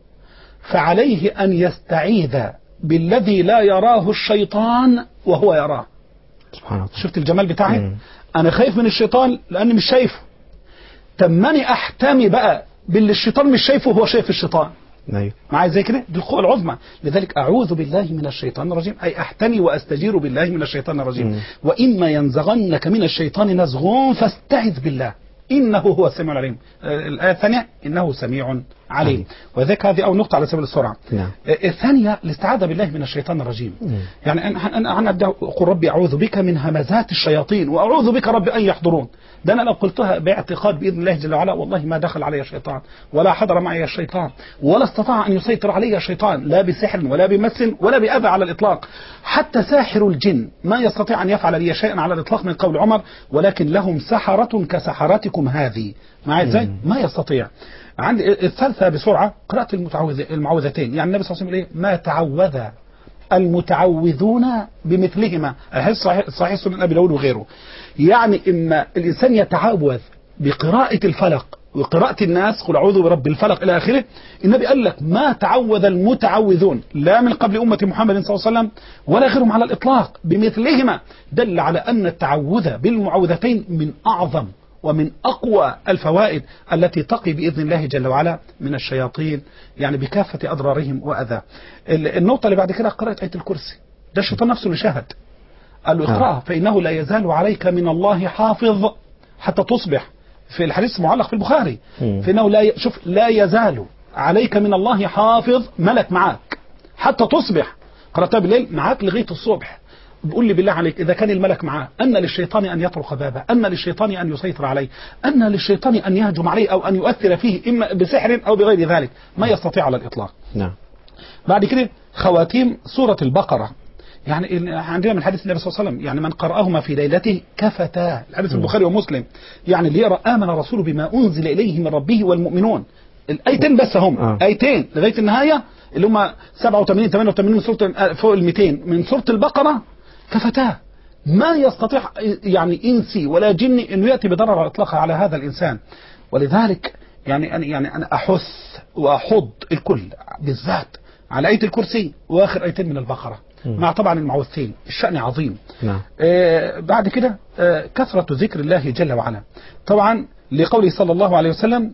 فعليه أن يستعيذ بالذي لا يراه الشيطان وهو يراه. سبحان الله. شفت الجمال بتاعي؟ أنا خايف من الشيطان لأني مش شايفه، تمني أحتمي بقى باللي الشيطان مش شايفه وهو شايف الشيطان. أيوه. معايا زي كده؟ دي القوة العظمى. لذلك أعوذ بالله من الشيطان الرجيم، أي أحتمي وأستجير بالله من الشيطان الرجيم. وإما ينزغنك من الشيطان نزغ فاستعذ بالله إنه هو السميع العليم. الآية الثانية إنه سميع عليم. وذلك هذه أول نقطة على سبيل السرعة. الثانية الاستعاذة بالله من الشيطان الرجيم. يعني أنا أقول ربي أعوذ بك من همزات الشياطين وأعوذ بك ربي أن يحضرون. ده أنا لو قلتها باعتقاد بإذن الله جل وعلا والله ما دخل علي الشيطان ولا حضر معي الشيطان ولا استطاع أن يسيطر علي الشيطان لا بسحر ولا بمس ولا بأذى على الإطلاق. حتى ساحر الجن ما يستطيع أن يفعل لي شيئا على الإطلاق من قول عمر ولكن لهم سحرة كسحرتكم هذه. معي ازاي؟ ما يستطيع. عندي الثالثة بسرعة قراءة المعوذتين. يعني النبي صلى الله عليه وسلم ما تعوذ المتعوذون بمثلهما. الحديث صحيح سنن أبي داود وغيره. يعني إما الإنسان يتعوذ بقراءة الفلق وقراءة الناس قل أعوذ برب الفلق إلى آخره. النبي قال لك ما تعوذ المتعوذون لا من قبل أمة محمد صلى الله عليه وسلم ولا غيرهم على الإطلاق بمثلهما، دل على أن التعوذ بالمعوذتين من أعظم ومن أقوى الفوائد التي تقي بإذن الله جل وعلا من الشياطين، يعني بكافة أضرارهم وأذى. النقطة اللي بعد كده قراءة آية الكرسي، ده الشيطان نفسه اللي شهد قال له اقرأها فإنه لا يزال عليك من الله حافظ حتى تصبح، في الحديث معلق في البخاري، فإنه لا يزال عليك من الله حافظ، ملك معاك حتى تصبح، قرأتها بالليل معاك لغاية الصبح. بقول لي بالله عليك إذا كان الملك معاه، أن للشيطان أن يطرق بابه، أن للشيطان أن يسيطر عليه، أن للشيطان أن يهجم عليه أو أن يؤثر فيه إما بسحر أو بغير ذلك، ما يستطيع على الإطلاق. نعم. بعد كده خواتيم سورة البقرة، يعني عندنا من حديث النبي صلى الله عليه وسلم يعني من قرأهما في ليلته كفتا، الحديث البخاري ومسلم، يعني اللي يقرأ آمن الرسول بما أنزل إليه من ربه والمؤمنون، الآيتين بس هم آيتين لغاية النهاية اللي هم 87 88 من سورة فوق ال 200 من سورة البقرة كفتاه، ما يستطيع يعني إنسي ولا جني أنه يأتي بضرر إطلاقا على هذا الإنسان. ولذلك يعني أنا أحث وأحض الكل بالذات على آية الكرسي وآخر آيتين من البقرة مع طبعا المعوذتين، الشأن عظيم. نعم. بعد كده كثرة ذكر الله جل وعلا، طبعا لقوله صلى الله عليه وسلم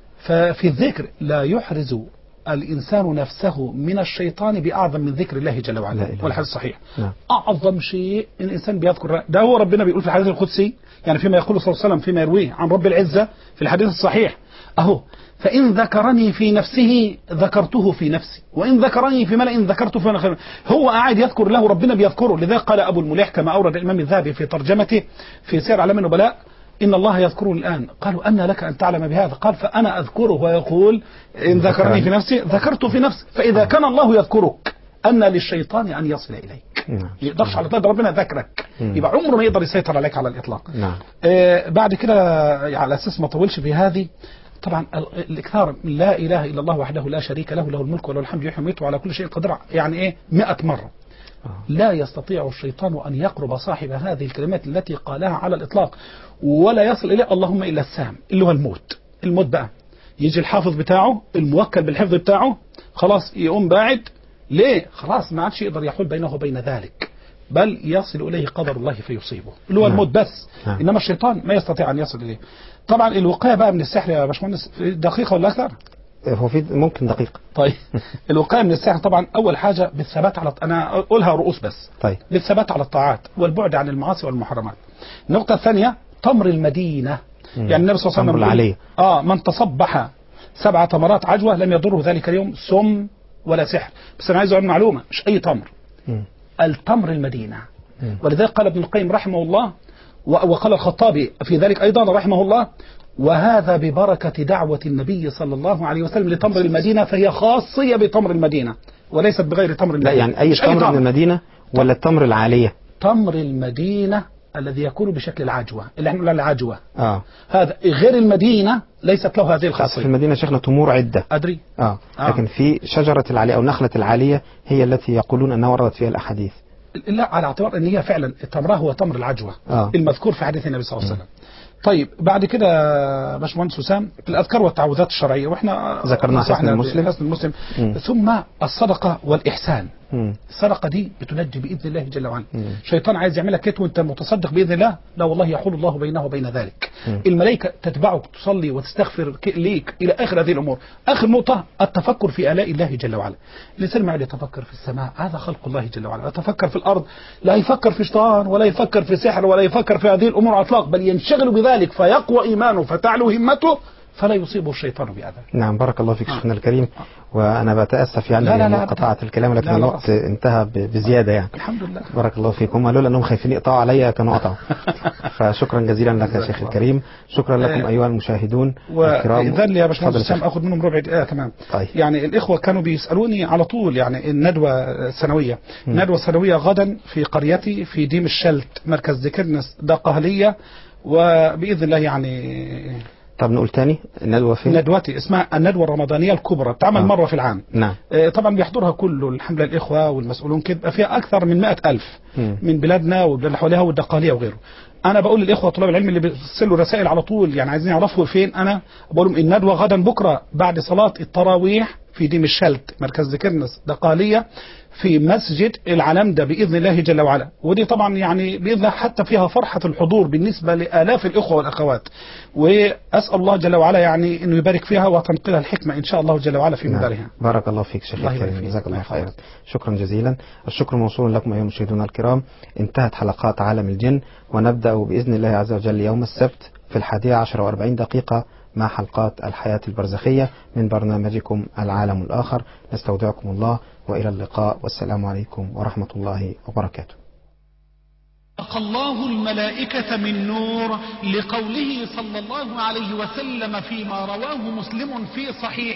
ففي الذكر لا يحرز الإنسان نفسه من الشيطان بأعظم من ذكر الله جل وعلا، والحديث صحيح. نعم. أعظم شيء الإنسان بيذكر ده هو ربنا بيقول في الحديث القدسي، يعني فيما يقول صلى الله عليه وسلم فيما يرويه عن رب العزة في الحديث الصحيح أهو، فإن ذكرني في نفسه ذكرته في نفسي وإن ذكرني في ملأ ذكرته في ملأ. هو قاعد يذكر له ربنا بيذكره. لذلك قال أبو المليح كما أورد الإمام الذهبي في ترجمته في سير أعلام النبلاء إن الله يذكره الآن. قالوا أن لك أن تعلم بهذا؟ قال فأنا أذكره ويقول إن ذكرني في نفسي ذكرته في نفسي. فإذا كان الله يذكرك أن للشيطان أن يصل إليك، يقدرش على طول ربنا ذكرك، يبقى عمره ما يقدر يسيطر عليك على الإطلاق. بعد كده على أساس ما طولش في هذه، طبعا الإكثار من لا إله إلا الله وحده لا شريك له له الملك وله الحمد يحيي ويميت وعلى كل شيء قدير، يعني إيه 100 مرة. لا يستطيع الشيطان أن يقرب صاحب هذه الكلمات التي قالها على الإطلاق ولا يصل إليه اللهم إلا السام اللي هو الموت. الموت بقى يجي الحافظ بتاعه الموكل بالحفظ بتاعه خلاص يقوم باعد، ليه؟ خلاص ما عادش يقدر يحول بينه وبين ذلك، بل يصل إليه قدر الله فيصيبه اللي هو الموت بس. إنما الشيطان ما يستطيع أن يصل إليه. طبعا الوقاية بقى من السحر يا باشمهندس دقيقة ولا أكثر؟ هو في ممكن دقيقة. طيب الوقاية من السحر طبعا أول حاجة بالثبات على، أنا أقولها رؤوس بس. طيب. بالثبات على الطاعات والبعد عن المعاصي والمحرمات. النقطة الثانية تمر المدينة. يعني النبي صلى الله عليه وسلم من تصبح 7 تمرات عجوة لم يضره ذلك اليوم سم ولا سحر. بس أنا عايز أقول معلومة، مش أي تمر، التمر المدينة. ولذلك قال ابن القيم رحمه الله وقال الخطابي في ذلك أيضا رحمه الله وهذا ببركة دعوة النبي صلى الله عليه وسلم لتمر المدينة، فهي خاصية بتمر المدينة وليست بغير تمر المدينة. لا يعني أي تمر من المدينة ولا التمر العالية؟ تمر المدينة الذي يكون بشكل العجوة اللي احنا نقول العجوة. هذا غير المدينة ليست له هذه الخاصية. في المدينة شيخنا تمور عدة أدري. لكن في شجرة العالية أو نخلة العالية هي التي يقولون أنها وردت فيها الأحاديث. لا على اعتبار أن هي فعلا التمرة هو تمر العجوة المذكور في حديث النبي صلى الله عليه وسلم. طيب بعد كده باشمهندس وسام الأذكار والتعوذات الشرعية واحنا ذكرنا حسن المسلم. ثم الصدقة والإحسان. الصدقة دي بتنجي بإذن الله جل وعلا. الشيطان عايز يعملك كده وانت متصدق بإذن الله، لا والله يحول الله بينه وبين ذلك. الملائكة تتبعك تصلي وتستغفر ليك إلى آخر هذه الأمور. آخر نقطة التفكر في آلاء الله جل وعلا. الإنسان ما يتفكر في السماء، هذا خلق الله جل وعلا. يتفكر في الأرض، لا يفكر في شيطان ولا يفكر في سحر ولا يفكر في هذه الأمور على الإطلاق، بل ينشغل بذلك فيقوى إيمانه فتعلو همته فلا يصيبه الشيطان بأذى. نعم بارك الله فيك شيخنا الكريم. وأنا بتأسف يعني لأن قطعت الكلام لكن الوقت انتهى بزيادة يعني. الحمد لله. بارك الله فيكم. لولا أنهم خايفين يقطعوا عليا كانوا قطعوا. فشكرا جزيلا لك يا شيخ الكريم. شكرا لكم أيها المشاهدون الكرام. وإذن لي يا باشمهندس سام أخذ منهم ربع دقيقة كمان. طيب. يعني الإخوة كانوا بيسألوني على طول يعني الندوة السنوية. الندوة السنوية غدا في قريتي في ديم الشلت مركز ذكرنس دقهلية، وبإذن الله يعني طب نقول تاني الندوة فين؟ ندوتي اسمها الندوة الرمضانية الكبرى، بتعمل مرة في العام. نعم. طبعا بيحضرها كل الحمد لله الإخوة والمسؤولون كده، فيها أكثر من 100,000 من بلادنا والبلاد اللي حواليها والدقالية وغيره. أنا بقول للإخوة طلاب العلم اللي بيرسلوا رسائل على طول يعني عايزين يعرفوا فين، أنا بقول لهم الندوة غدا بكرة بعد صلاة التراويح في ديم الشلت مركز ذكرنس دقالية في مسجد العلمدة بإذن الله جل وعلا. ودي طبعا يعني بإذن الله حتى فيها فرحة الحضور بالنسبة لآلاف الإخوة والأخوات، وأسأل الله جل وعلا يعني أنه يبارك فيها وتنقلها الحكمة إن شاء الله جل وعلا في منبرها. بارك الله فيك شيخ الكريم، جزاك الله خيرا. شكرا جزيلا. الشكر موصول لكم أيها المشاهدون الكرام. انتهت حلقات عالم الجن، ونبدأ بإذن الله عز وجل يوم السبت في 11:40 مع حلقات الحياة البرزخية من برنامجكم العالم الآخر. نستودعكم الله وإلى اللقاء، والسلام عليكم ورحمة الله وبركاته. خلق الله الملائكة من نور لقوله صلى الله عليه وسلم فيما رواه مسلم في صحيح